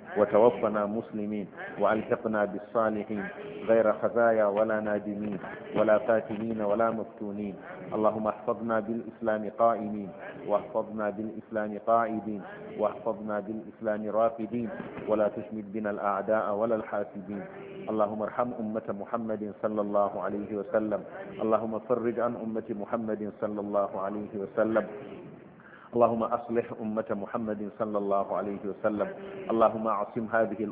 وتوفنا مسلمين وألحقنا بالصالحين غير خزايا ولا نادمين ولا فاتنين ولا مفتونين. اللهم احفظنا بالإسلام قائمين، واحفظنا بالإسلام قاعدين، واحفظنا بالإسلام رافدين، ولا تشمت بنا الأعداء ولا الحاسدين. اللهم ارحم أمة محمد صلى الله عليه وسلم. اللهم فرج عن أمة محمد صلى الله عليه وسلم. اللهم أصلح أمة محمد صلى الله عليه وسلم. اللهم اعصم هذه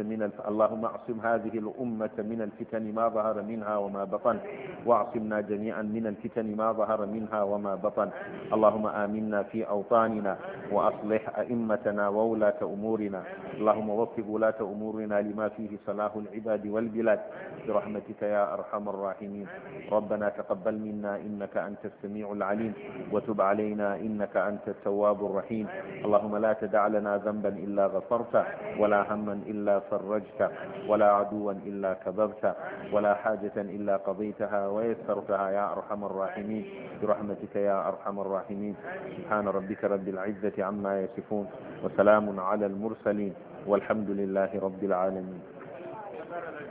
الأمة من الفتن ما ظهر منها وما بطن، واعصمنا جميعا من الفتن ما ظهر منها وما بطن. اللهم آمنا في أوطاننا، وأصلح أئمتنا وولاة أمورنا. اللهم وفق ولاة أمورنا لما فيه صلاح العباد والبلاد برحمتك يا أرحم الراحمين. ربنا تقبل منا إنك أنت السميع العليم، وتب علينا إنك أنت التواب الرحيم. اللهم لا تدع لنا ذنبا إلا غفرته، ولا هما إلا فرجته، ولا عدوا إلا كببته، ولا حاجة إلا قضيتها ويسرتها يا أرحم الراحمين برحمتك يا أرحم الراحمين. سبحان ربك رب العزة عما يصفون، وسلام على المرسلين، والحمد لله رب العالمين.